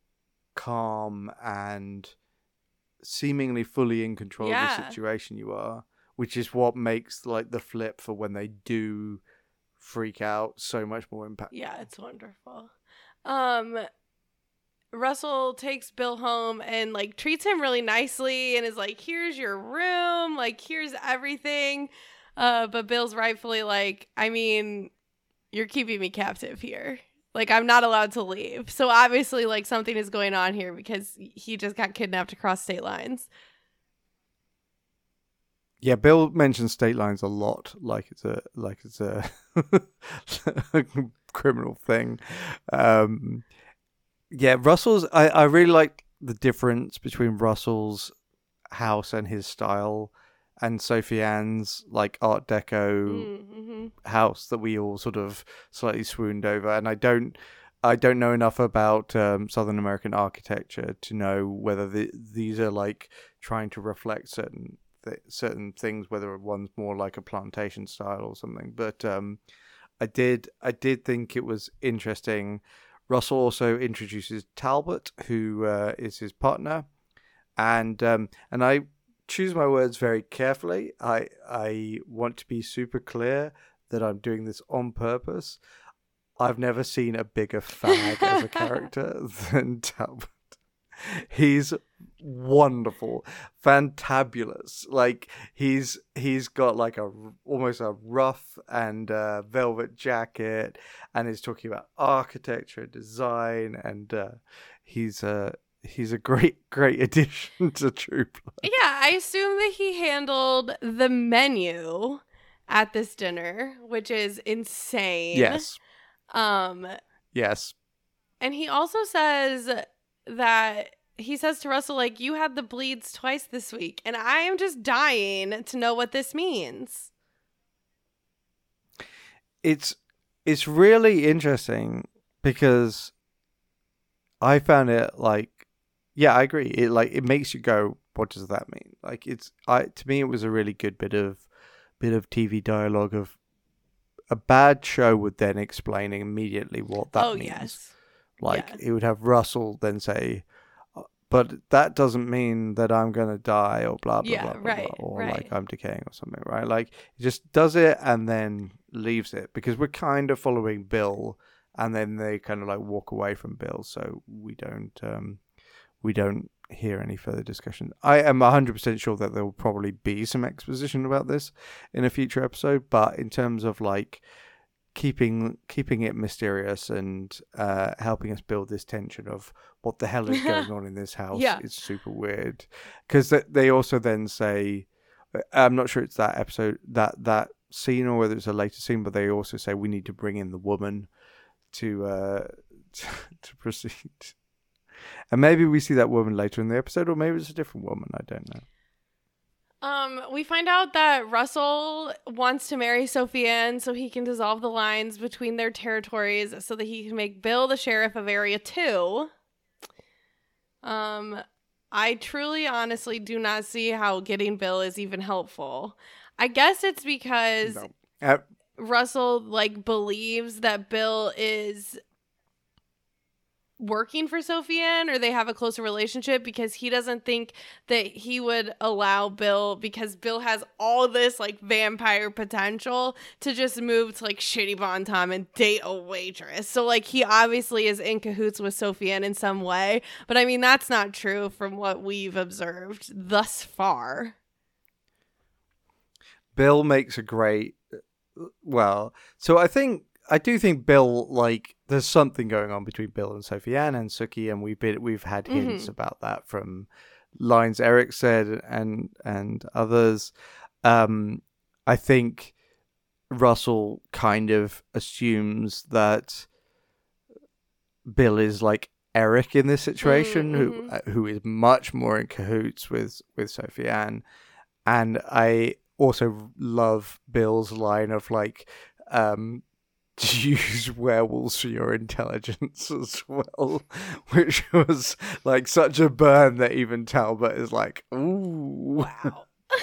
calm and seemingly fully in control of Yeah. the situation you are, which is what makes like the flip for when they do freak out so much more impact. Yeah, it's wonderful. Um, Russell takes Bill home and like treats him really nicely and is like, here's your room, like here's everything. Uh, but Bill's rightfully like, I mean, you're keeping me captive here. Like, I'm not allowed to leave. So obviously like something is going on here because he just got kidnapped across state lines. Yeah, Bill mentions state lines a lot, like it's a like it's a, a criminal thing. Um, yeah, Russell's. I, I really like the difference between Russell's house and his style, and Sophie Ann's like Art Deco Mm-hmm. house that we all sort of slightly swooned over. And I don't, I don't know enough about um, Southern American architecture to know whether the, these are like trying to reflect certain th- certain things, whether one's more like a plantation style or something. But um, I did I did think it was interesting. Russell also introduces Talbot, who uh, is his partner, and um, and I choose my words very carefully. I I want to be super clear that I'm doing this on purpose. I've never seen a bigger fag as a character than Talbot. He's wonderful, fantabulous. Like he's he's got like a almost a rough and uh, velvet jacket, and he's talking about architecture, design, and uh, he's a he's a great great addition to True Blood. Yeah, I assume that he handled the menu at this dinner, which is insane. Yes. Um, yes. And he also says that he says to Russell, like, you had the bleeds twice this week. And I am just dying to know what this means. It's, it's really interesting because I found it like, yeah, I agree. It like, it makes you go, what does that mean? Like it's, I, to me, it was a really good bit of, bit of T V dialogue of, a bad show would then explain immediately what that oh, means. Yes. Like, yes. it would have Russell then say, but that doesn't mean that I'm going to die or blah, blah, yeah, blah, blah, right, blah, or right. like I'm decaying or something, right? Like, it just does it and then leaves it because we're kind of following Bill and then they kind of like walk away from Bill. So we don't, um, we don't hear any further discussion. I am one hundred percent sure that there will probably be some exposition about this in a future episode, but in terms of like keeping keeping it mysterious and uh helping us build this tension of what the hell is going on in this house, yeah. it's super weird because they also then say, I'm not sure it's that episode that that scene or whether it's a later scene, but they also say we need to bring in the woman to uh to, to proceed. And maybe we see that woman later in the episode, or maybe it's a different woman. I don't know. Um, we find out that Russell wants to marry Sophie Ann so he can dissolve the lines between their territories so that he can make Bill the sheriff of Area two. Um, I truly, honestly do not see how getting Bill is even helpful. I guess it's because No. Uh, Russell, like, believes that Bill is working for Sophie Ann, or they have a closer relationship because he doesn't think that he would allow Bill, because Bill has all this like vampire potential, to just move to like shitty Bon Tom and date a waitress. So like he obviously is in cahoots with Sophie Ann in some way, but I mean that's not true from what we've observed thus far. Bill makes a great well so I think I do think Bill, like, there's something going on between Bill and Sophie Ann and Sookie, and we've been, we've had hints mm-hmm. about that from lines Eric said and and others. Um, I think Russell kind of assumes that Bill is like Eric in this situation, mm-hmm. who uh, who is much more in cahoots with with Sophie Ann, and I also love Bill's line of like. Um, use werewolves for your intelligence as well, which was like such a burn that even Talbot is like, ooh. Wow.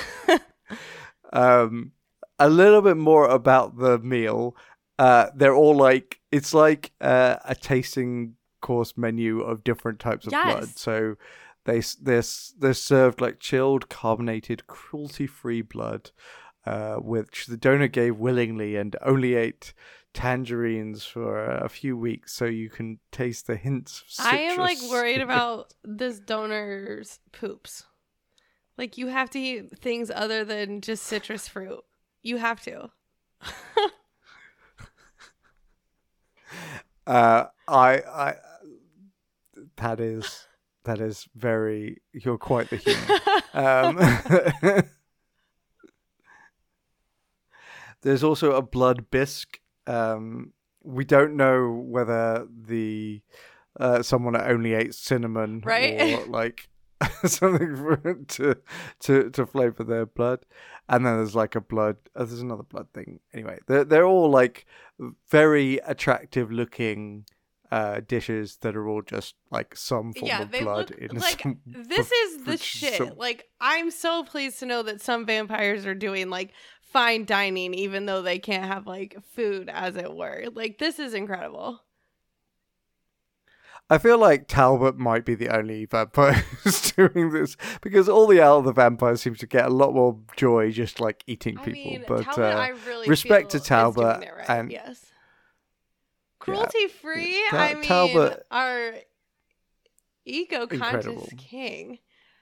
um, a little bit more about the meal. Uh, they're all like, it's like uh, a tasting course menu of different types of yes. blood. So they they're they're served like chilled, carbonated, cruelty-free blood, uh, which the donor gave willingly and only ate tangerines for a few weeks so you can taste the hints of citrus. I am like worried about this donor's poops. Like you have to eat things other than just citrus fruit. You have to. uh I I that is that is very, you're quite the human. um There's also a blood bisque. Um, we don't know whether the uh, someone only ate cinnamon, right? Or like something for, to to to flavor their blood. And then there's like a blood. Oh, there's another blood thing. Anyway, they're they're all like very attractive looking uh, dishes that are all just like some form yeah, of they blood look in like some, this is the shit. some- Like, I'm so pleased to know that some vampires are doing like fine dining, even though they can't have like food, as it were. Like, this is incredible. I feel like Talbot might be the only vampire who's doing this, because all the other vampires seem to get a lot more joy just like eating people. I mean, but Talbot, uh, I really respect feel to Talbot is doing it right. and yes, cruelty free. Ta- I mean, Talbot, our eco conscious incredible. king.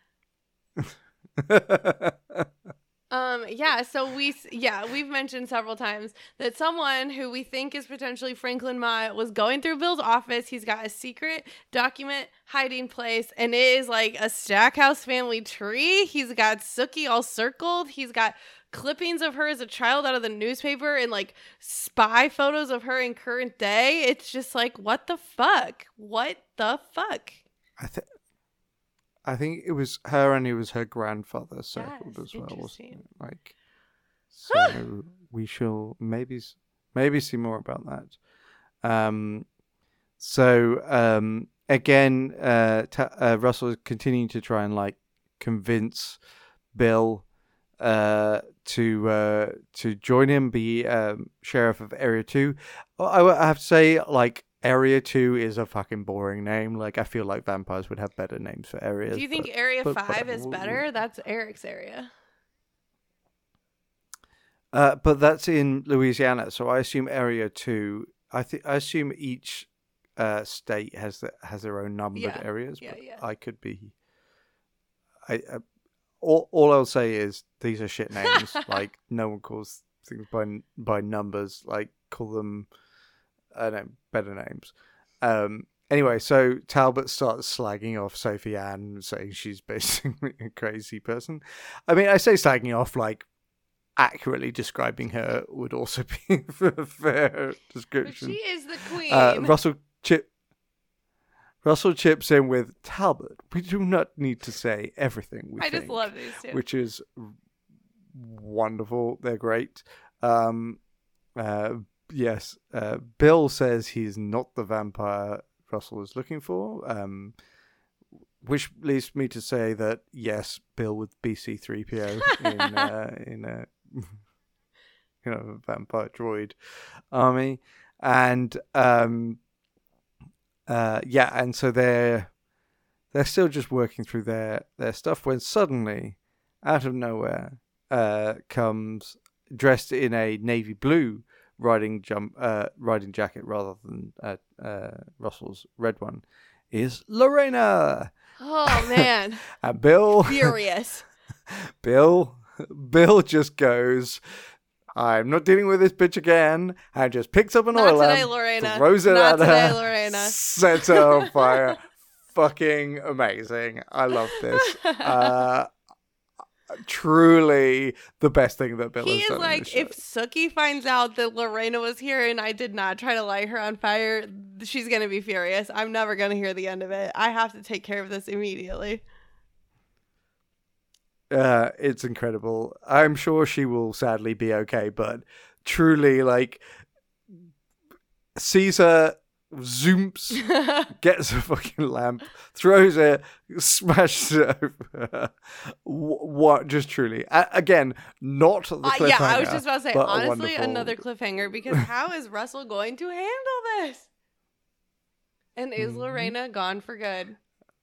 Um, yeah, so we, yeah, we've mentioned several times that someone who we think is potentially Franklin Mott was going through Bill's office. He's got a secret document hiding place, and it is like a Stackhouse family tree. He's got Sookie all circled. He's got clippings of her as a child out of the newspaper and like spy photos of her in current day. It's just like, what the fuck? What the fuck? I think. I think it was her, and it was her grandfather circled Yes, as well. Wasn't interesting. it? Like, so we shall maybe maybe see more about that. Um, so um, again, uh, ta- uh, Russell is continuing to try and like convince Bill uh, to uh, to join him, be um, sheriff of Area Two. I, I have to say, like. Area two is a fucking boring name. Like, I feel like vampires would have better names for areas. Do you think but, Area but five whatever. is better? That's Eric's area. Uh, but that's in Louisiana, so I assume Area two. I think I assume each uh, state has the, has their own numbered Yeah. areas. Yeah, but yeah. I could be. I uh, all all I'll say is these are shit names. Like, no one calls things by by numbers. Like, call them. I don't know, better names. Um, anyway, so Talbot starts slagging off Sophie Ann, saying she's basically a crazy person. I mean, I say slagging off, like, accurately describing her would also be a fair But description. she is the queen. Uh, Russell chip. Russell chips in with Talbot. We do not need to say everything we I think, just love these two. which is wonderful. They're great. Um, uh, Yes, uh, Bill says he's not the vampire Russell is looking for, um, which leads me to say that, yes, Bill would be C three P O in, uh, in a you know, vampire droid army. And, um, uh, yeah, and so they're, they're still just working through their, their stuff when suddenly, out of nowhere, uh, comes dressed in a navy blue riding jump uh riding jacket rather than uh, uh Russell's red one, is Lorena. Oh man. And Bill Furious. Bill Bill just goes, I'm not dealing with this bitch again, and just picks up an Not oil today, lamp, Lorena. throws it Not at today, her, Lorena. sets her on fire. Fucking amazing. I love this. Uh truly the best thing that Bill He has is done in like, this show. if Sookie finds out that Lorena was here and I did not try to light her on fire, she's going to be furious. I'm never going to hear the end of it. I have to take care of this immediately. Uh, it's incredible. I'm sure she will sadly be okay, but truly, like, Caesar zoomps, gets a fucking lamp, throws it, smashes it over. What? Just truly, a- again, not the Uh, cliffhanger. yeah, I was just about to say, but a honestly, wonderful- another cliffhanger, because how is Russell going to handle this? And is Mhm. Lorena gone for good?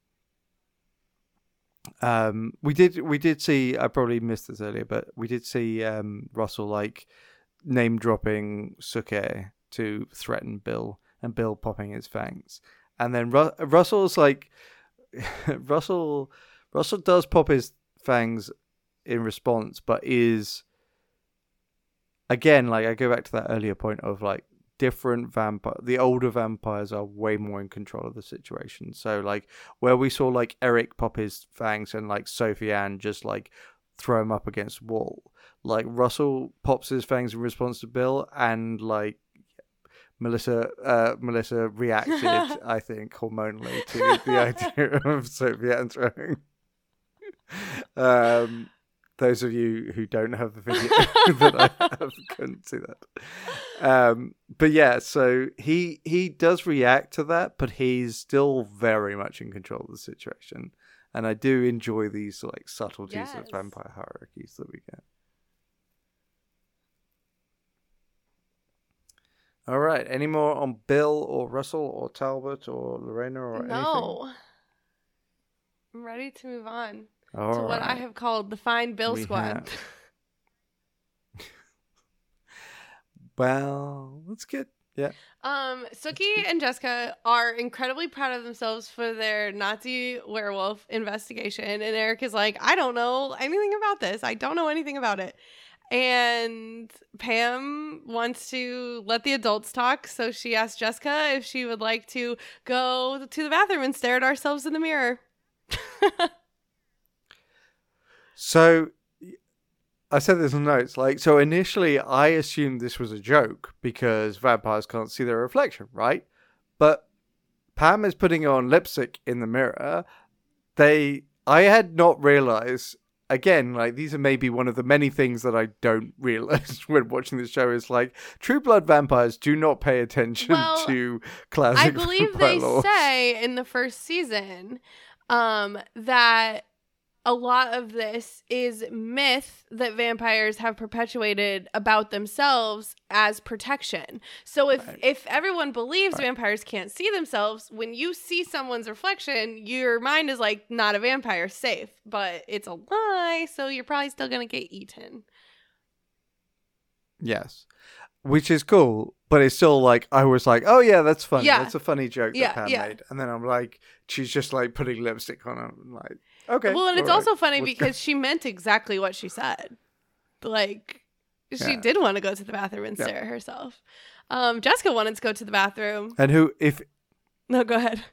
Um, we did we did see. I probably missed this earlier, but we did see um Russell like name dropping Suke to threaten Bill, and Bill popping his fangs, and then Ru- Russell's like Russell Russell does pop his fangs in response, but is again, like, I go back to that earlier point of like different vampire. The older vampires are way more in control of the situation. So like where we saw like Eric pop his fangs and like Sophie Ann just like throw him up against the wall, like Russell pops his fangs in response to Bill, and like Melissa uh, Melissa reacted, I think, hormonally to the idea of Sophie Ann throwing. Um, those of you who don't have the video that I have couldn't see that. um, but yeah, so he he does react to that, but he's still very much in control of the situation. And I do enjoy these like subtleties Yes. of vampire hierarchies that we get. All right. Any more on Bill or Russell or Talbot or Lorena or anything? No. I'm ready to move on All to what right. I have called the Fine Bill We Squad. have- Well, that's good. Yeah. Um, Sookie and Jessica are incredibly proud of themselves for their Nazi werewolf investigation. And Eric is like, I don't know anything about this. I don't know anything about it. And Pam wants to let the adults talk. So she asked Jessica if she would like to go to the bathroom and stare at ourselves in the mirror. So I said this in notes. Like, so initially I assumed this was a joke because vampires can't see their reflection, right? But Pam is putting on lipstick in the mirror. They, I had not realized. Again, like these are maybe one of the many things that I don't realize when watching the show is like True Blood vampires do not pay attention Well, to classic I believe vampire they laws. say in the first season um, that a lot of this is myth that vampires have perpetuated about themselves as protection. So if Right. if everyone believes Right. vampires can't see themselves, when you see someone's reflection, your mind is like, not a vampire, safe. But it's a lie, so you're probably still going to get eaten. Yes. Which is cool, but it's still like, I was like, oh yeah, that's funny. Yeah. That's a funny joke Yeah, that Pam yeah. made. And then I'm like, she's just like putting lipstick on it. I'm like, okay. Well, and it's all right. also funny What's- because she meant exactly what she said. Like, she Yeah. did want to go to the bathroom and Yeah. stare at herself. Um, Jessica wanted to go to the bathroom. And who, if, No, go ahead.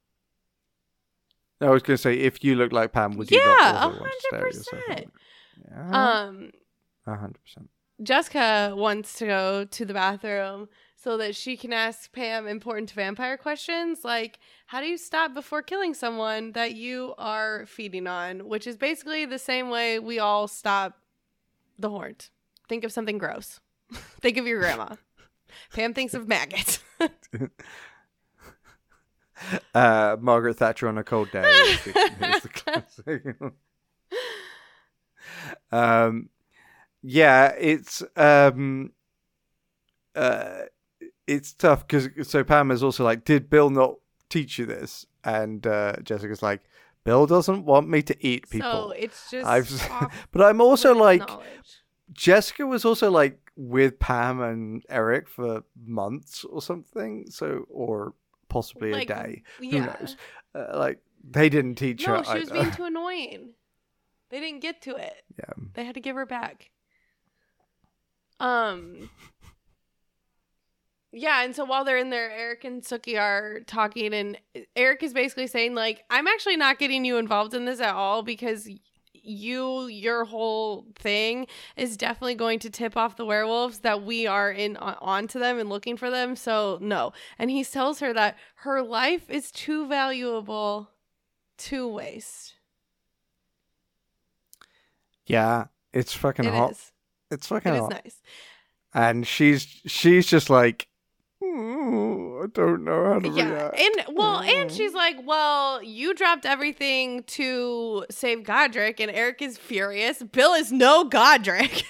I was going to say, if you look like Pam, would you Yeah, not a also want to stare at yourself? hundred Yeah, Um, a hundred percent. Jessica wants to go to the bathroom so that she can ask Pam important vampire questions like, how do you stop before killing someone that you are feeding on? Which is basically the same way we all stop the horns. Think of something gross. Think of your grandma. Pam thinks of maggots. Uh, Margaret Thatcher on a cold day is the, is the classic. um, yeah, it's um, uh, it's tough because so Pam is also like, did Bill not teach you this? And uh, Jessica's like, Bill doesn't want me to eat people. So it's just I've, off but I'm also with like, knowledge. Jessica was also like with Pam and Eric for months or something. So or possibly Like, a day. yeah. Who knows? Uh, like they didn't teach No, her. she was either. being too annoying. They didn't get to it. Yeah. They had to give her back. Um. Yeah, and so while they're in there, Eric and Sookie are talking, and Eric is basically saying, like, I'm actually not getting you involved in this at all because you, your whole thing is definitely going to tip off the werewolves that we are in on, onto them and looking for them. So, no. And he tells her that her life is too valuable to waste. Yeah, it's fucking It hot. is. It's fucking It is hot. nice. And she's she's just like, "Mm, I don't know how to Yeah, react. and well, and Mm. she's like, "Well, you dropped everything to save Godric," and Eric is furious. Bill is no Godric.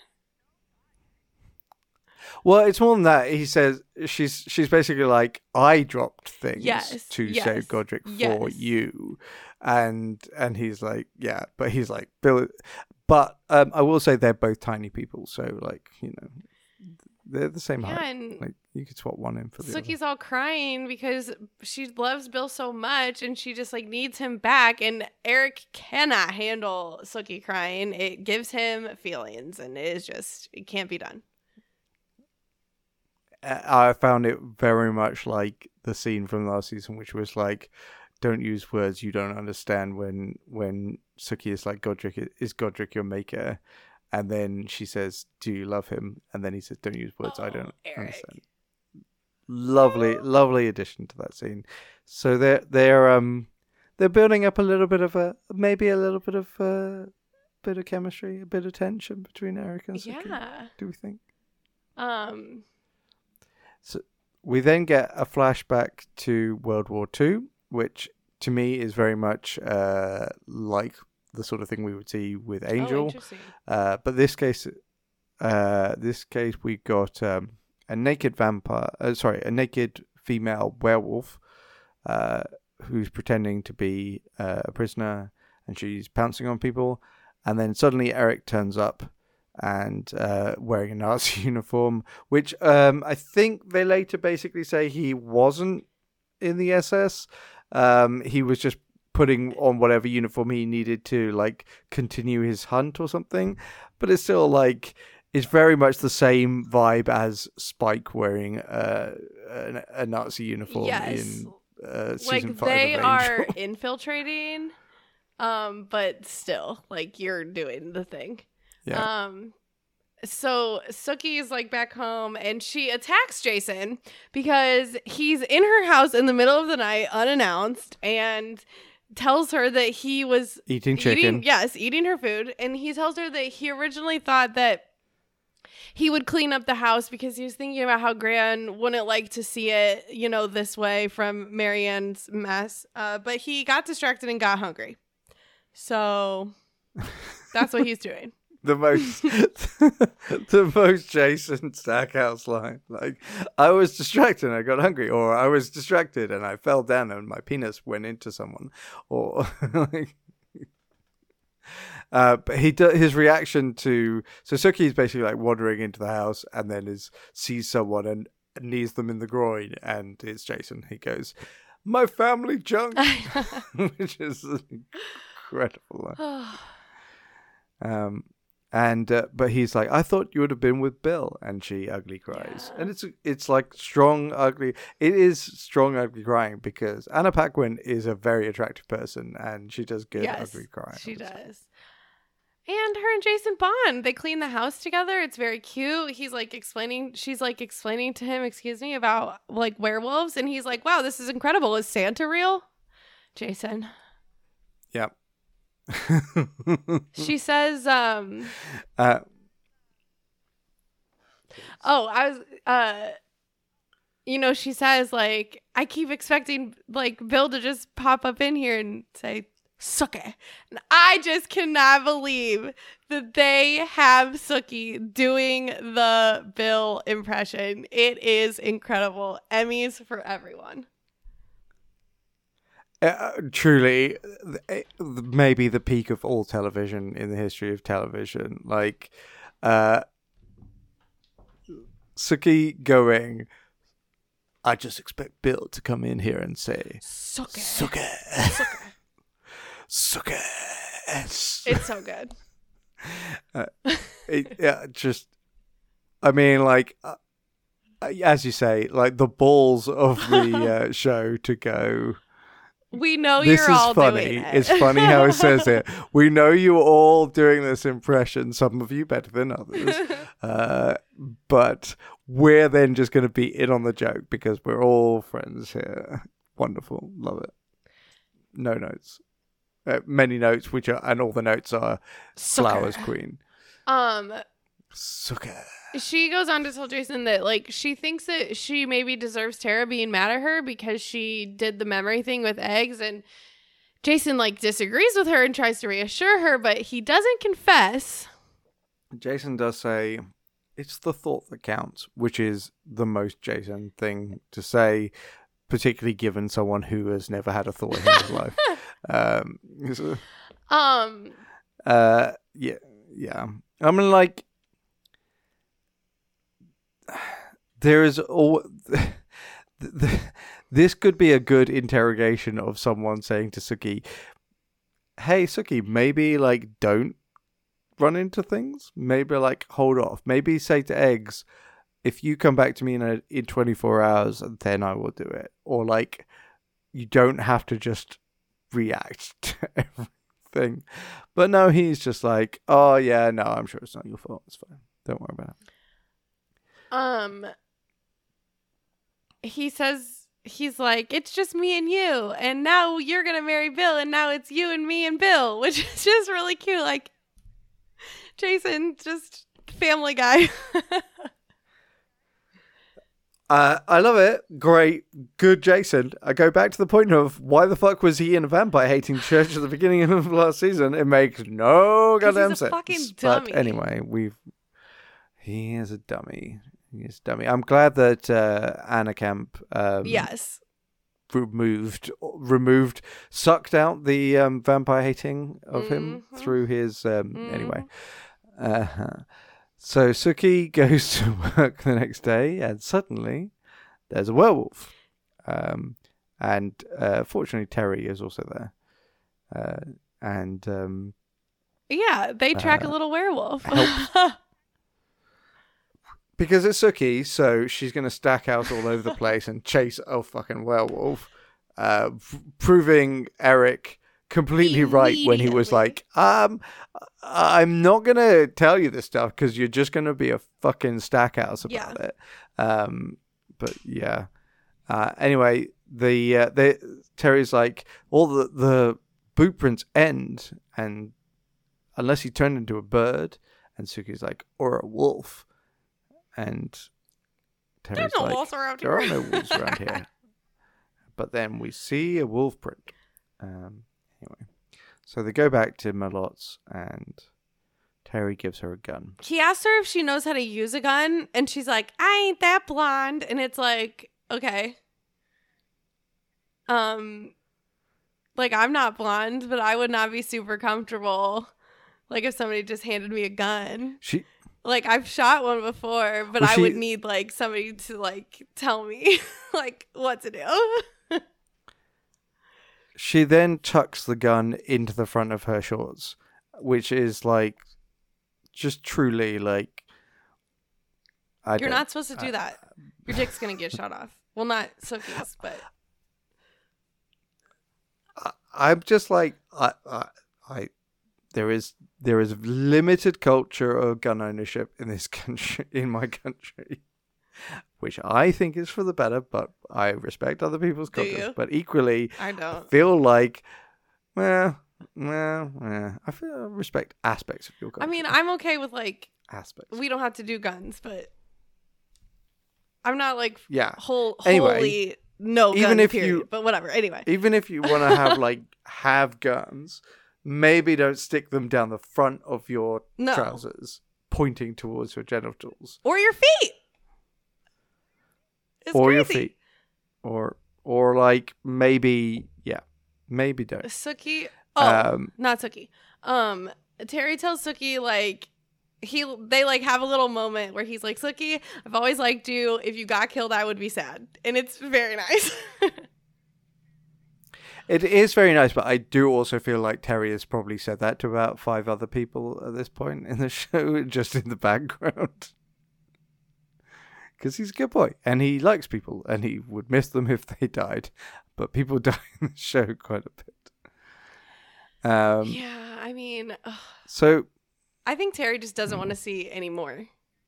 Well, it's more than that. He says she's she's basically like, I dropped things Yes, to yes, save Godric for yes. you, and and he's like, yeah, but he's like, Bill. But um, I will say they're both tiny people, so like, you know, they're the same Yeah, height. and Like you could swap one in for the other. Sookie's all crying because she loves Bill so much, and she just like needs him back. And Eric cannot handle Sookie crying. It gives him feelings, and it is just it can't be done. I found it very much like the scene from last season, which was like, don't use words you don't understand when when Sookie is like, Godric, is Godric your maker? And then she says, do you love him? And then he says, don't use words I Oh, don't Eric. understand. Lovely, lovely addition to that scene. So they're they're um they're building up a little bit of a maybe a little bit of uh bit of chemistry, a bit of tension between Eric and Sookie. Yeah. Do we think? Um, So we then get a flashback to World War Two, which to me is very much uh, like the sort of thing we would see with Angel. Oh, interesting. Uh, but this case, uh, this case we got um, a naked vampire. Uh, sorry, a naked female werewolf uh, who's pretending to be uh, a prisoner, and she's pouncing on people. And then suddenly Eric turns up and uh, wearing a Nazi uniform, which um, I think they later basically say he wasn't in the S S. Um, he was just putting on whatever uniform he needed to, like, continue his hunt or something. But it's still, like, it's very much the same vibe as Spike wearing uh, a, a Nazi uniform Yes. in uh, season like five they of are Angel. infiltrating, um, but still, like, you're doing the thing. Yeah. Um, so Sookie is like back home and she attacks Jason because he's in her house in the middle of the night unannounced and tells her that he was Eating chicken. Eating, yes, eating her food. And he tells her that he originally thought that he would clean up the house because he was thinking about how Gran wouldn't like to see it, you know, this way from Marianne's mess. Uh, but he got distracted and got hungry. So that's what he's doing. The most, the most Jason Stackhouse line. Like, I was distracted and I got hungry, or I was distracted and I fell down and my penis went into someone, or like. Uh, but he do, his reaction to so Sookie's basically like wandering into the house and then is sees someone and knees them in the groin, and it's Jason. He goes, "My family junk," which is an incredible line. Um. And uh, but he's like, I thought you would have been with Bill, and she ugly cries, Yeah. and it's it's like strong ugly. It is strong ugly crying because Anna Paquin is a very attractive person, and she does good Yes, ugly crying. she does. And her and Jason bond. They clean the house together. It's very cute. He's like explaining. She's like explaining to him, excuse me, about like werewolves, and he's like, "Wow, this is incredible. Is Santa real?" Jason. Yep. She says, um, uh, oh, I was, uh, you know, she says, like, I keep expecting, like, Bill to just pop up in here and say, Sookie. And I just cannot believe that they have Sookie doing the Bill impression. It is incredible. Emmys for everyone. Uh, truly, th- maybe the peak of all television in the history of television. Like, uh, Sookie going, I just expect Bill to come in here and say, Sookie. Sookie. Sookie. Sookie. It's so good. uh, it, yeah, just, I mean, like, uh, as you say, like the balls of the uh, show to go, We know this you're is all funny. doing it. It's funny how it says it. We know you're all doing this impression, some of you better than others. uh, but we're then just going to be in on the joke because we're all friends here. Wonderful. Love it. No notes. Uh, many notes, which are, and all the notes are Flowers Queen. Um, Sookie. She goes on to tell Jason that, like, she thinks that she maybe deserves Tara being mad at her because she did the memory thing with eggs, and Jason, like, disagrees with her and tries to reassure her, but he doesn't confess. Jason does say, it's the thought that counts, which is the most Jason thing to say, particularly given someone who has never had a thought in his life. Um, so, Um, uh, yeah, yeah. I mean, like, there is all. This could be a good interrogation of someone saying to Sookie, "Hey, Sookie, maybe like don't run into things. Maybe like hold off. Maybe say to Eggs, if you come back to me in a, in twenty-four hours, then I will do it. Or like, you don't have to just react to everything." But no, he's just like, "Oh yeah, no, I'm sure it's not your fault. It's fine. Don't worry about it." um, he says, he's like, it's just me and you, and now you're gonna marry Bill, and now it's you and me and Bill, which is just really cute. Like, Jason, just Family Guy. Uh, I love it. Great. Good Jason. I go back to the point of why the fuck was he in a vampire-hating church at the beginning of last season? It makes no 'Cause goddamn he's a sense. fucking dummy. But anyway, we've... He is a dummy. He is a dummy. I'm glad that uh, Anna Camp... Um, Yes. removed removed sucked out the um, vampire hating of him Mhm. through his um Mhm. anyway uh, so Suki goes to work the next day and suddenly there's a werewolf, um and uh fortunately Terry is also there, uh and um Yeah, they track Uh, a little werewolf. helps. Because it's Suki, so she's going to stack out all over the place and chase a fucking werewolf, uh, f- proving Eric completely right when he was Immediately. like, um, I'm not going to tell you this stuff because you're just going to be a fucking stack house about Yeah. it. Um, but yeah. Uh, anyway, the, uh, the Terry's like, all the, the boot prints end, and unless he turned into a bird, and Suki's like, or a wolf. And Terry's There's no like, wolves around there are here. no wolves around here. But then we see a wolf print. Um, anyway, so they go back to Malot's, and Terry gives her a gun. He asked her if she knows how to use a gun, and she's like, I ain't that blonde. And it's like, okay. Um, like, I'm not blonde, but I would not be super comfortable, like, if somebody just handed me a gun. She Like, I've shot one before, but Well, I she- would need, like, somebody to, like, tell me, like, what to do. she then chucks the gun into the front of her shorts, which is like just truly like I You're don't- not supposed to do I- that. Your dick's gonna get shot off. Well, not Sookie's, but I, I'm just like I, I, I, there is there is limited culture of gun ownership in this country, in my country, which I think is for the better. But I respect other people's Do cultures. you? But equally, I I don't. feel like, well, well, yeah, I feel I respect aspects of your culture. I mean, I'm okay with like aspects. we don't have to do guns, but I'm not like yeah. whole Anyway, wholly no even guns, if period. you- But whatever. Anyway, Even if you want to have like have guns, maybe don't stick them down the front of your No. trousers, pointing towards your genitals, or your feet. It's or your crazy. feet, or or like maybe yeah, maybe don't. Sookie. Oh, Um, not Sookie. Um, Terry tells Sookie like he they like have a little moment where he's like, Sookie, I've always liked you. If you got killed, I would be sad, and it's very nice. It is very nice, but I do also feel like Terry has probably said that to about five other people at this point in the show, just in the background. Because he's a good boy, and he likes people, and he would miss them if they died. But people die in the show quite a bit. Um, Yeah, I mean, ugh, So, I think Terry just doesn't want to see any more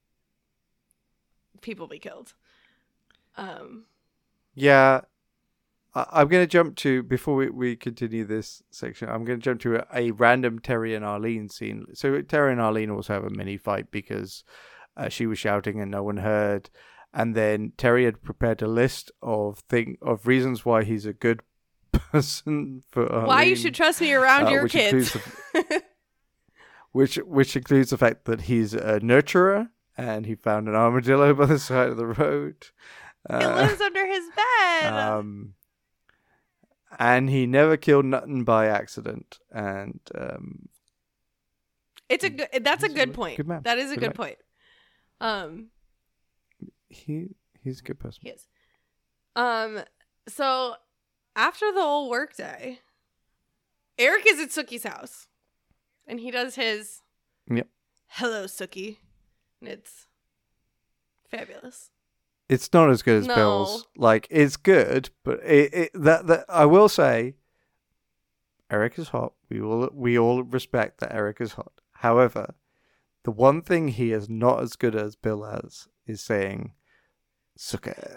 people be killed. Um, yeah, I- I'm going to jump to, before we, we continue this section, I'm going to jump to a, a random Terry and Arlene scene. So Terry and Arlene also have a mini fight because uh, she was shouting and no one heard. And then Terry had prepared a list of thing of reasons why he's a good person for Arlene. why you should trust me around uh, your which kids. includes which which includes the fact that he's a nurturer and he found an armadillo by the side of the road. It Uh, lives under his bed. um, and he never killed nothing by accident. And um, it's a good. That's a he's a good point. good man. That is a Good good man. point. Um, he he's a good person. he is. Um, so after the whole work day, Eric is at Sookie's house, and he does his Yep. hello Sookie, and it's fabulous. It's not as good as No. Bill's. Like, it's good, but it, it that that I will say, Eric is hot. We all we all respect that Eric is hot. However, the one thing he is not as good as Bill as is saying, "Sucker."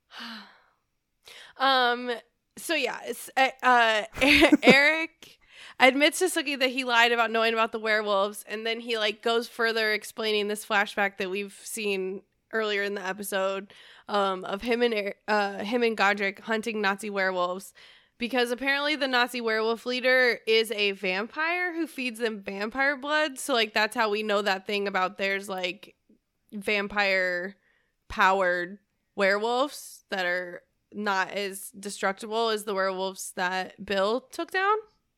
Um. So yeah, it's uh, uh Eric. admits to Sookie that he lied about knowing about the werewolves, and then he like goes further explaining this flashback that we've seen earlier in the episode um, of him and uh, him and Godric hunting Nazi werewolves, because apparently the Nazi werewolf leader is a vampire who feeds them vampire blood. So like that's how we know that thing about there's like vampire powered werewolves that are not as destructible as the werewolves that Bill took down.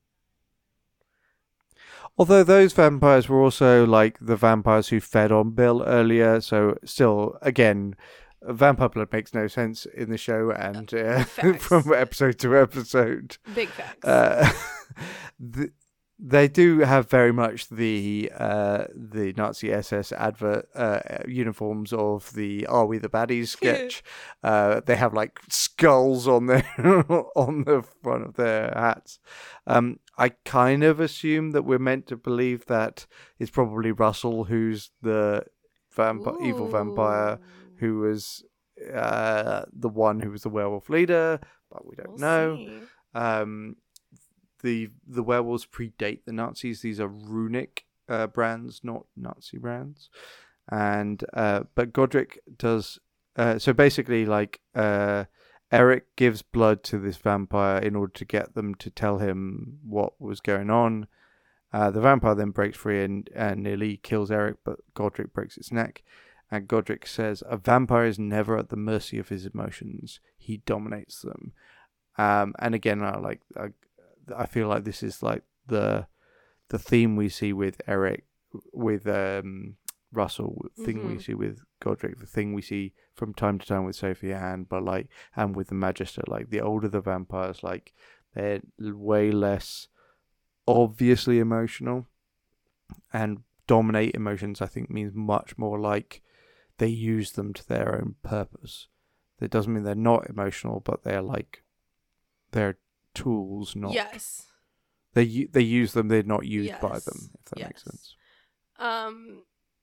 Although those vampires were also like the vampires who fed on Bill earlier, so still, again, vampire blood makes no sense in the show, and uh, from episode to episode. Big facts. Uh, the, they do have very much the uh, the Nazi S S advert uh, uniforms of the "Are We the Baddies" sketch. uh, they have like skulls on their on the front of their hats. Um, I kind of assume that we're meant to believe that it's probably Russell who's the vamp- evil vampire who was uh, the one who was the werewolf leader, but we don't we'll know. See. Um, the the werewolves predate the Nazis. These are runic uh, brands, not Nazi brands. And uh, but Godric does uh, so basically like uh, Eric gives blood to this vampire in order to get them to tell him what was going on. Uh, the vampire then breaks free and, and nearly kills Eric, but Godric breaks its neck. And Godric says, a vampire is never at the mercy of his emotions. He dominates them. Um, and again, I like I, I feel like this is like the the theme we see with Eric, with um, Russell, the thing mm-hmm. we see with Godric, the thing we see from time to time with Sophie Anne, but like, and with the Magister, like the older the vampires, like they're way less obviously emotional, and dominate emotions, I think, means much more like they use them to their own purpose. That doesn't mean they're not emotional, but they're like, they're tools, not... Yes. They they use them, they're not used yes. by them, if that yes. makes sense. Um...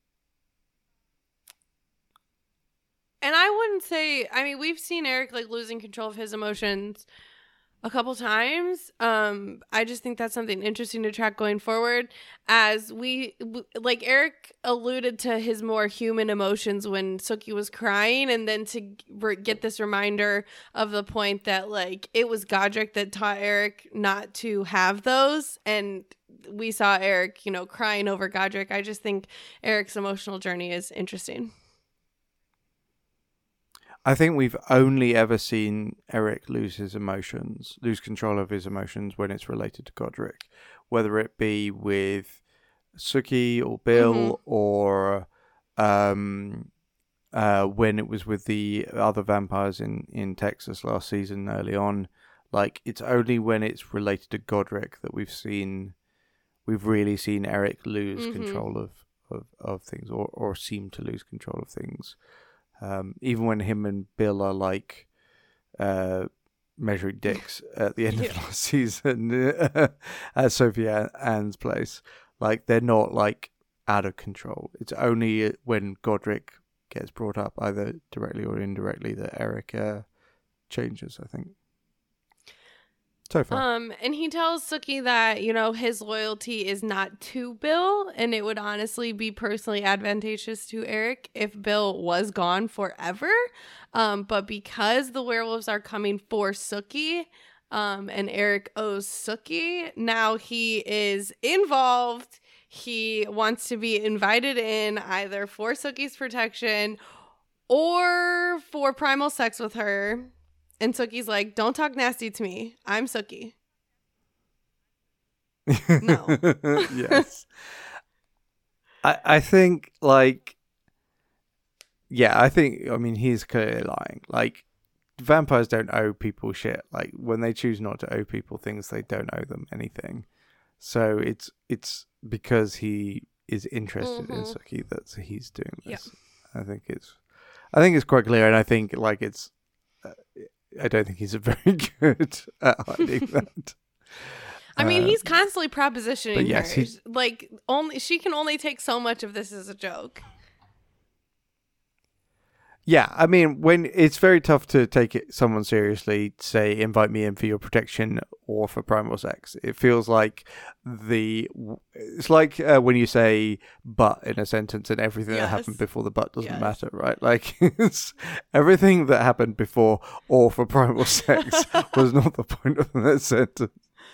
And I wouldn't say, I mean, we've seen Eric like losing control of his emotions a couple times. Um, I just think that's something interesting to track going forward, as we, like Eric alluded to his more human emotions when Sookie was crying, and then to get this reminder of the point that like it was Godric that taught Eric not to have those, and we saw Eric, you know, crying over Godric. I just think Eric's emotional journey is interesting. I think we've only ever seen Eric lose his emotions, lose control of his emotions when it's related to Godric, whether it be with Sookie or Bill mm-hmm. or um, uh, when it was with the other vampires in, in Texas last season early on. Like, it's only when it's related to Godric that we've seen, we've really seen Eric lose mm-hmm. control of, of, of things, or, or seem to lose control of things. Um, even when him and Bill are like uh, measuring dicks at the end yeah. of last season uh, at Sophie Anne's place, like they're not like out of control. It's only when Godric gets brought up, either directly or indirectly, that Eric uh, changes, I think. So far. Um, and he tells Sookie that, you know, his loyalty is not to Bill, and it would honestly be personally advantageous to Eric if Bill was gone forever. Um, but because the werewolves are coming for Sookie, um, and Eric owes Sookie, now he is involved. He wants to be invited in either for Sookie's protection or for primal sex with her. And Sookie's like, don't talk nasty to me. I'm Sookie. No. Yes. I I think, like, yeah, I think, I mean, he's clearly lying. Like, vampires don't owe people shit. Like, when they choose not to owe people things, they don't owe them anything. So it's it's because he is interested mm-hmm. in Sookie that he's doing this. Yeah. I think it's, I think it's quite clear, and I think, like, it's, uh, I don't think he's very good at hiding that. I mean, uh, he's constantly propositioning yes, her. Like, only she can only take so much of this as a joke. Yeah, I mean, when it's very tough to take it, someone seriously, say, invite me in for your protection or for primal sex. It feels like the, it's like uh, when you say but in a sentence and everything Yes. that happened before the but doesn't Yes. matter, right? Like, it's, everything that happened before or for primal sex was not the point of that sentence.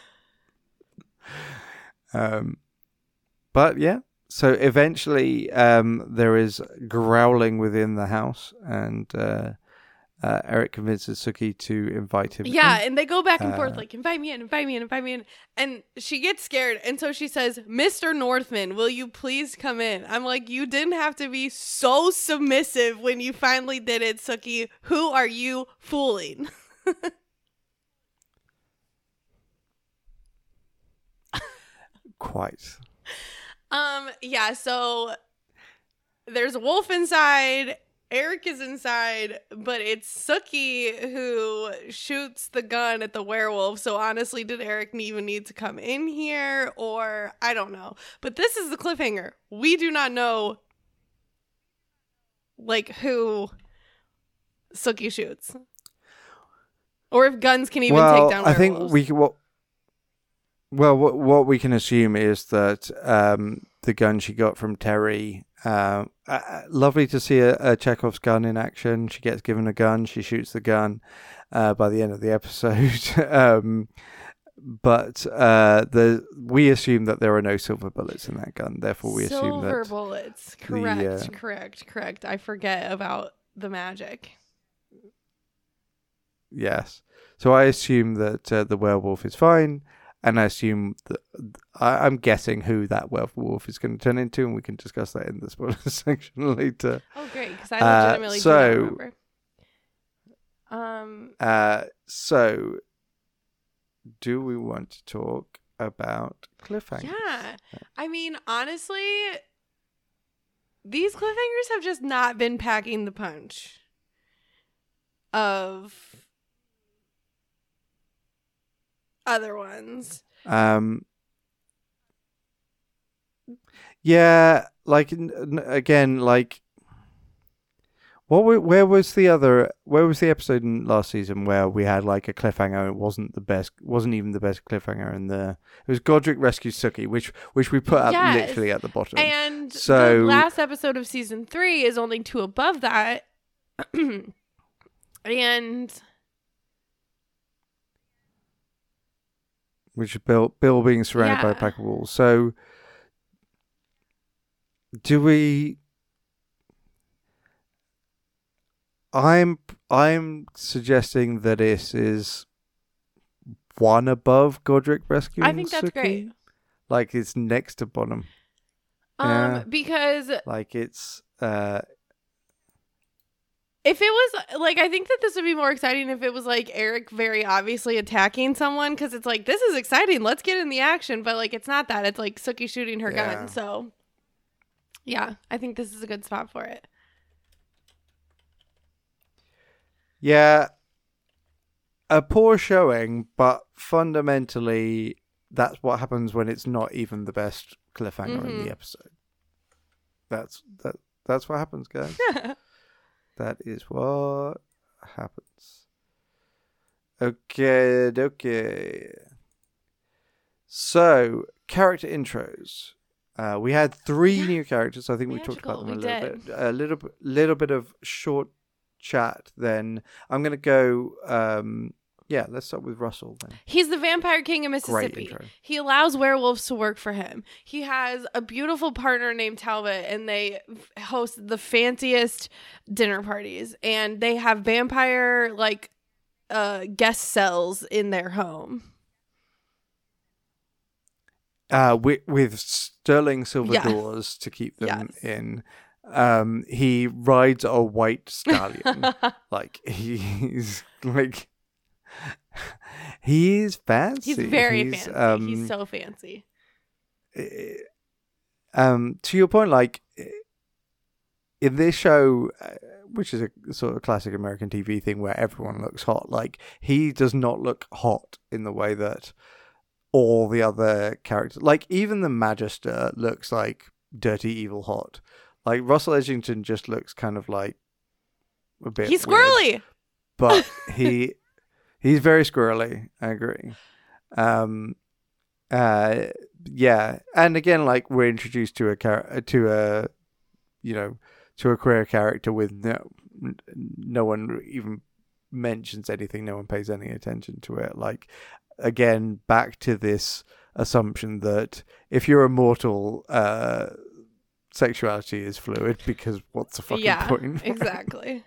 Um, but yeah. So eventually, um, there is growling within the house, and uh, uh, Eric convinces Suki to invite him. Yeah, in. and they go back and forth, Uh, like, invite me in, invite me in, invite me in. And she gets scared. And so she says, Mister Northman, will you please come in? I'm like, you didn't have to be so submissive when you finally did it, Suki. Who are you fooling? Quite. Um, yeah, so there's a wolf inside, Eric is inside, but it's Suki who shoots the gun at the werewolf. So honestly, did Eric even need to come in here? Or I don't know. But this is the cliffhanger. We do not know like who Suki shoots. Or if guns can even well, take down I werewolves. think we can, what. Well, what what we can assume is that um, the gun she got from Terry. Uh, uh, lovely to see a, a Chekhov's gun in action. She gets given a gun. She shoots the gun uh, by the end of the episode. um, but uh, the we assume that there are no silver bullets in that gun. Therefore, we Silver assume that bullets. Correct, the, uh, correct, correct. I forget about the magic. yes. So I assume that uh, the werewolf is fine. And I assume that I, I'm guessing who that werewolf is going to turn into, and we can discuss that in the spoiler section later. Oh, great! Because I Uh, legitimately so- do not remember. Um. Uh, so, do we want to talk about cliffhangers? Yeah. I mean, honestly, these cliffhangers have just not been packing the punch of other ones. Um. Yeah, like n- n- again, like what? Were, where was the other? Where was the episode in last season where we had like a cliffhanger? And it wasn't the best. Wasn't even the best cliffhanger in the. It was Godric rescues Suki, which which we put up Yes. literally at the bottom. And So- the last episode of season three is only two above that. And Which is Bill Bill being surrounded by a Yeah. pack of wolves. So do we I'm I'm suggesting that this is one above Godric rescuing I think that's Suki. great. Like it's next to bottom. Um, Yeah. because Like it's uh if it was like, I think that this would be more exciting if it was like Eric very obviously attacking someone, because it's like, this is exciting, let's get in the action. But like, it's not that. It's like Suki shooting her Yeah. gun. So yeah, I think this is a good spot for it. yeah, a poor showing, but fundamentally that's what happens when it's not even the best cliffhanger in Mhm. the episode. That's that that's what happens, guys. That is what happens. Okay, okay. So, character intros. Uh, we had three Yeah. new characters. I think we talked Magical, about them a we little did. bit. A little bit, little bit of short chat. Then I'm gonna go. Um, yeah, let's start with Russell. Then He's the vampire king of great Mississippi. intro. He allows werewolves to work for him. He has a beautiful partner named Talbot, and they f- host the fanciest dinner parties. And they have vampire like uh, guest cells in their home. Uh, with with sterling silver Yes. doors to keep them Yes. in. Um, he rides a white stallion. Like he's like he's fancy. He's very He's, fancy. Um, He's so fancy. eh, um, to your point, like eh, in this show, uh, which is a sort of classic American T V thing where everyone looks hot, like he does not look hot in the way that all the other characters, like even the Magister, looks like dirty, evil, hot. Like Russell Edgington just looks kind of like a bit. He's weird, squirrely, but he he's very squirrely. I agree. Um, uh, yeah, and again, like we're introduced to a char- to a, you know, to a queer character with no no one even mentions anything. No one pays any attention to it. Like again, back to this assumption that if you're immortal, uh, sexuality is fluid, because what's the fucking yeah, point? exactly.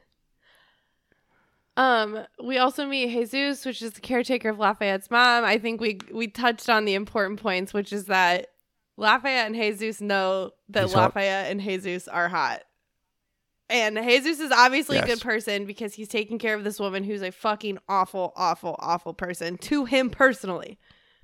Um, we also meet Jesus, which is the caretaker of Lafayette's mom. I think we we touched on the important points, which is that Lafayette and Jesus know that He's hot. Lafayette and Jesus are hot. And Jesus is obviously Yes. a good person because he's taking care of this woman who's a fucking awful, awful, awful person to him personally.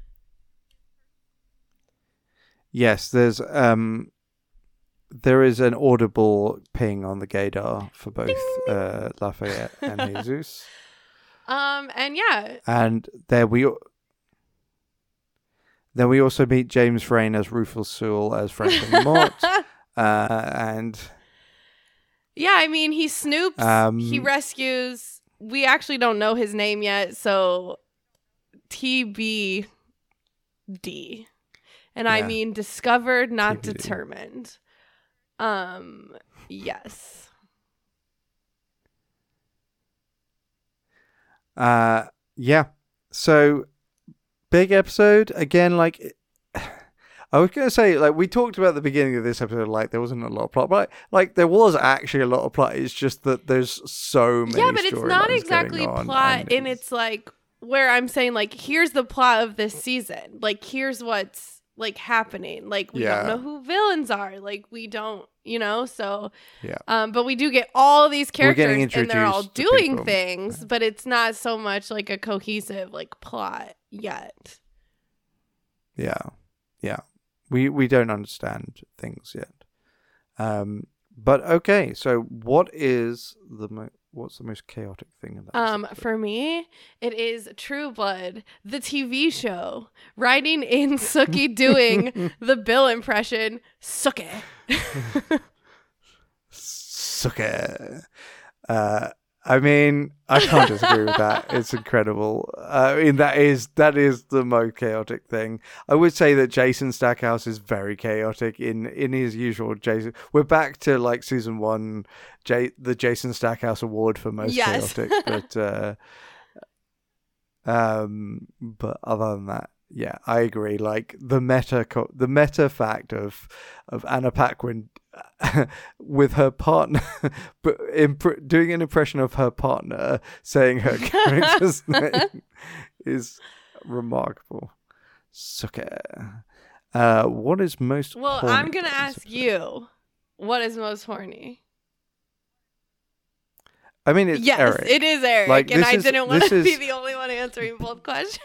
Yes, there's um, there is an audible ping on the gaydar for both uh, Lafayette and Jesus, Um, and yeah, and there we. Then we also meet James Frain as Rufus Sewell as Franklin Mott, uh, and yeah, I mean, he snoops, Um, he rescues. We actually don't know his name yet, so T B D. And I Yeah. mean discovered, not T B D. determined. Um, yes. uh, yeah. So big episode again. Like I was gonna say, like we talked about at the beginning of this episode, like there wasn't a lot of plot, but like there was actually a lot of plot. It's just that there's so many. Yeah, but it's not storylines exactly going on, plot, and and it's like where I'm saying like here's the plot of this season. Like here's what's like happening. Like we Yeah. don't know who villains are. Like we don't, you know. So Yeah. Um, but we do get all these We're getting characters and they're all introduced to doing people. things, but it's not so much like a cohesive like plot yet. Yeah, yeah. We we don't understand things yet. Um, but okay. So what is the mo- what's the most chaotic thing in that? Um, episode? for me, it is True Blood, the T V show, writing in Sookie doing the Bill impression, Sookie. Sucker. Uh, I mean, I can't disagree with that. It's incredible. Uh, I mean, that is that is the most chaotic thing. I would say that Jason Stackhouse is very chaotic in in his usual Jason. We're back to like season one, J- the Jason Stackhouse Award for most Yes. chaotic. But uh, um, but other than that, yeah, I agree. Like the meta, co- the meta fact of of Anna Paquin with her partner, but imp- doing an impression of her partner saying her character's name is remarkable. Sucker. Uh, what is most? Well, horny I'm gonna about this ask episode? you, what is most horny? I mean, it's yes, Eric. it is Eric, Like, and this I is- didn't want this to be is- the only one answering both questions.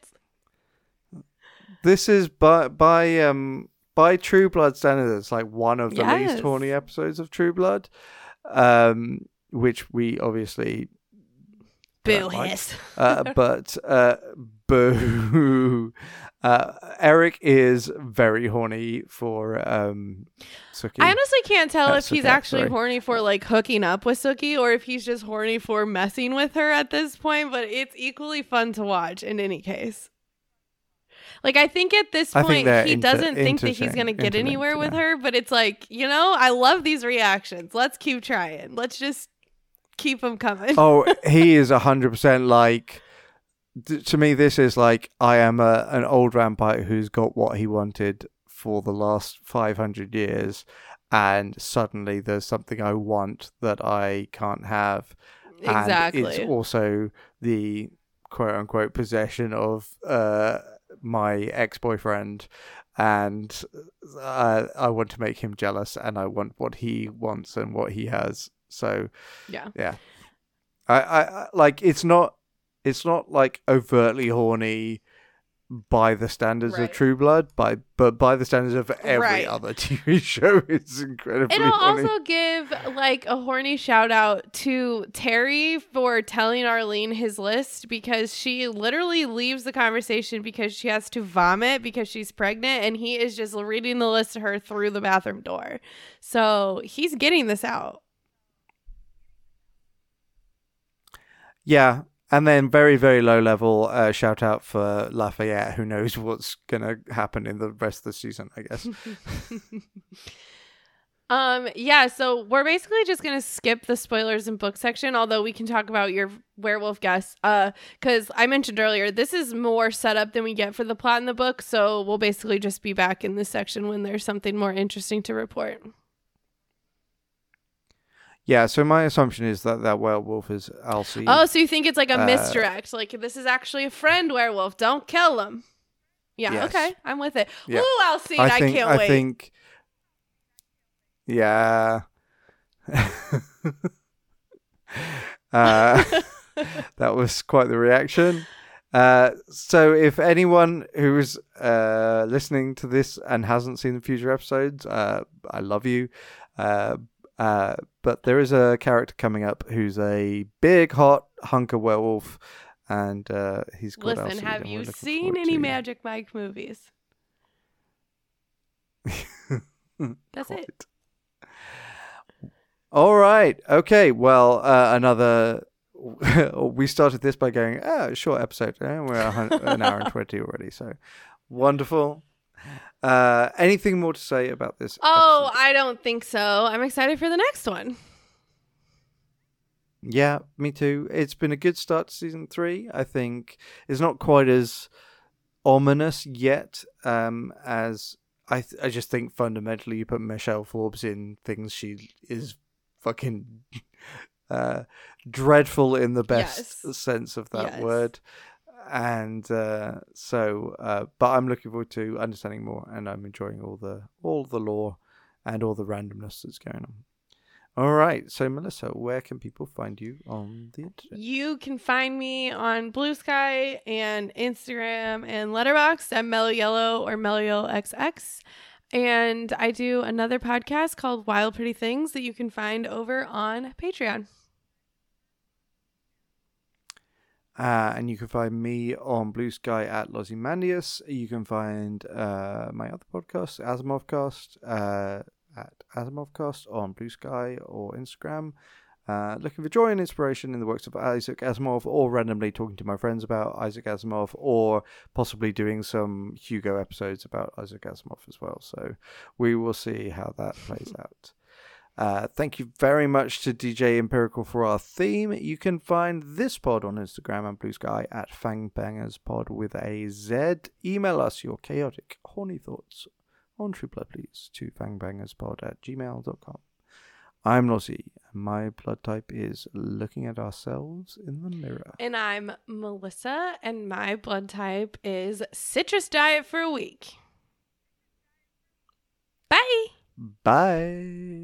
This is by by um by True Blood standards, like one of the Yes. least horny episodes of True Blood, um, which we obviously Boo don't like. hiss. Uh, but uh, boo. Uh, Eric is very horny for um, Sookie. I honestly can't tell That's if he's okay, actually sorry. horny for like hooking up with Sookie or if he's just horny for messing with her at this point, but it's equally fun to watch in any case. Like, I think at this I think point, they're he inter- doesn't think that he's interchange- going to get interlinked, anywhere with yeah. her, but it's like, you know, I love these reactions. Let's keep trying. Let's just keep them coming. Oh, he is a hundred percent like. D- to me, this is like I am a an old vampire who's got what he wanted for the last five hundred years, and suddenly there's something I want that I can't have. Exactly. And it's also the quote unquote possession of uh, my ex boyfriend, and uh, I want to make him jealous, and I want what he wants and what he has. So Yeah. yeah, I, I, I like it's not it's not like overtly horny by the standards Right. of True Blood, by but by the standards of every Right. other T V show, it's incredibly And I'll horny. also give like a horny shout out to Terry for telling Arlene his list because she literally leaves the conversation because she has to vomit because she's pregnant and he is just reading the list to her through the bathroom door. So he's getting this out. Yeah. And then very, very low level uh, shout out for Lafayette, who knows what's going to happen in the rest of the season, I guess. um, yeah, so we're basically just going to skip the spoilers and book section, although we can talk about your werewolf guess. Uh, because I mentioned earlier, this is more setup than we get for the plot in the book. So we'll basically just be back in this section when there's something more interesting to report. Yeah, so my assumption is that that werewolf is Alcee. Oh, so you think it's like a Uh, misdirect? Like this is actually a friend werewolf. Don't kill him. Yeah, Yes. okay. I'm with it. Yeah. Ooh, Alcee, I, think, can't I wait. think. Yeah. uh, that was quite the reaction. Uh, so if anyone who's uh, listening to this and hasn't seen the future episodes, uh, I love you. Uh, uh, but there is a character coming up who's a big, hot hunker werewolf, and uh, he's called Listen, Alcee, have and you we're looking seen forward any to- Magic Mike movies? That's Quite. it. All right. Okay. Well, uh, another. We started this by going, oh, short episode. Eh? We're a hun- an hour and twenty already. So wonderful. Uh, anything more to say about this? Oh, episode? I don't think so. I'm excited for the next one. Yeah, me too. It's been a good start to season three. I think it's not quite as ominous yet um, as I. Th- I just think fundamentally, you put Michelle Forbes in things, she is fucking uh, dreadful in the best Yes. sense of that Yes. word. And uh, so, uh, but I'm looking forward to understanding more, and I'm enjoying all the all the lore and all the randomness that's going on. All right, so Melissa, where can people find you on the internet? You can find me on Blue Sky and Instagram and Letterboxd at Mellow Yellow or Mellow Yellow X X. And I do another podcast called Wild Pretty Things that you can find over on Patreon. Uh, and you can find me on Blue Sky at Lozimandius. You can find uh, my other podcast, Asimovcast, uh, at Asimovcast on Blue Sky or Instagram. Uh, looking for joy and inspiration in the works of Isaac Asimov, or randomly talking to my friends about Isaac Asimov, or possibly doing some Hugo episodes about Isaac Asimov as well. So we will see how that plays out. Uh, thank you very much to D J Empirical for our theme. You can find this pod on Instagram and Blue Sky at FangbangersPod with a Z. Email us your chaotic, horny thoughts on True Blood, please, to fangbangerspod at gmail dot com. I'm Lozzie, and my blood type is looking at ourselves in the mirror. And I'm Melissa, and my blood type is citrus diet for a week. Bye. Bye.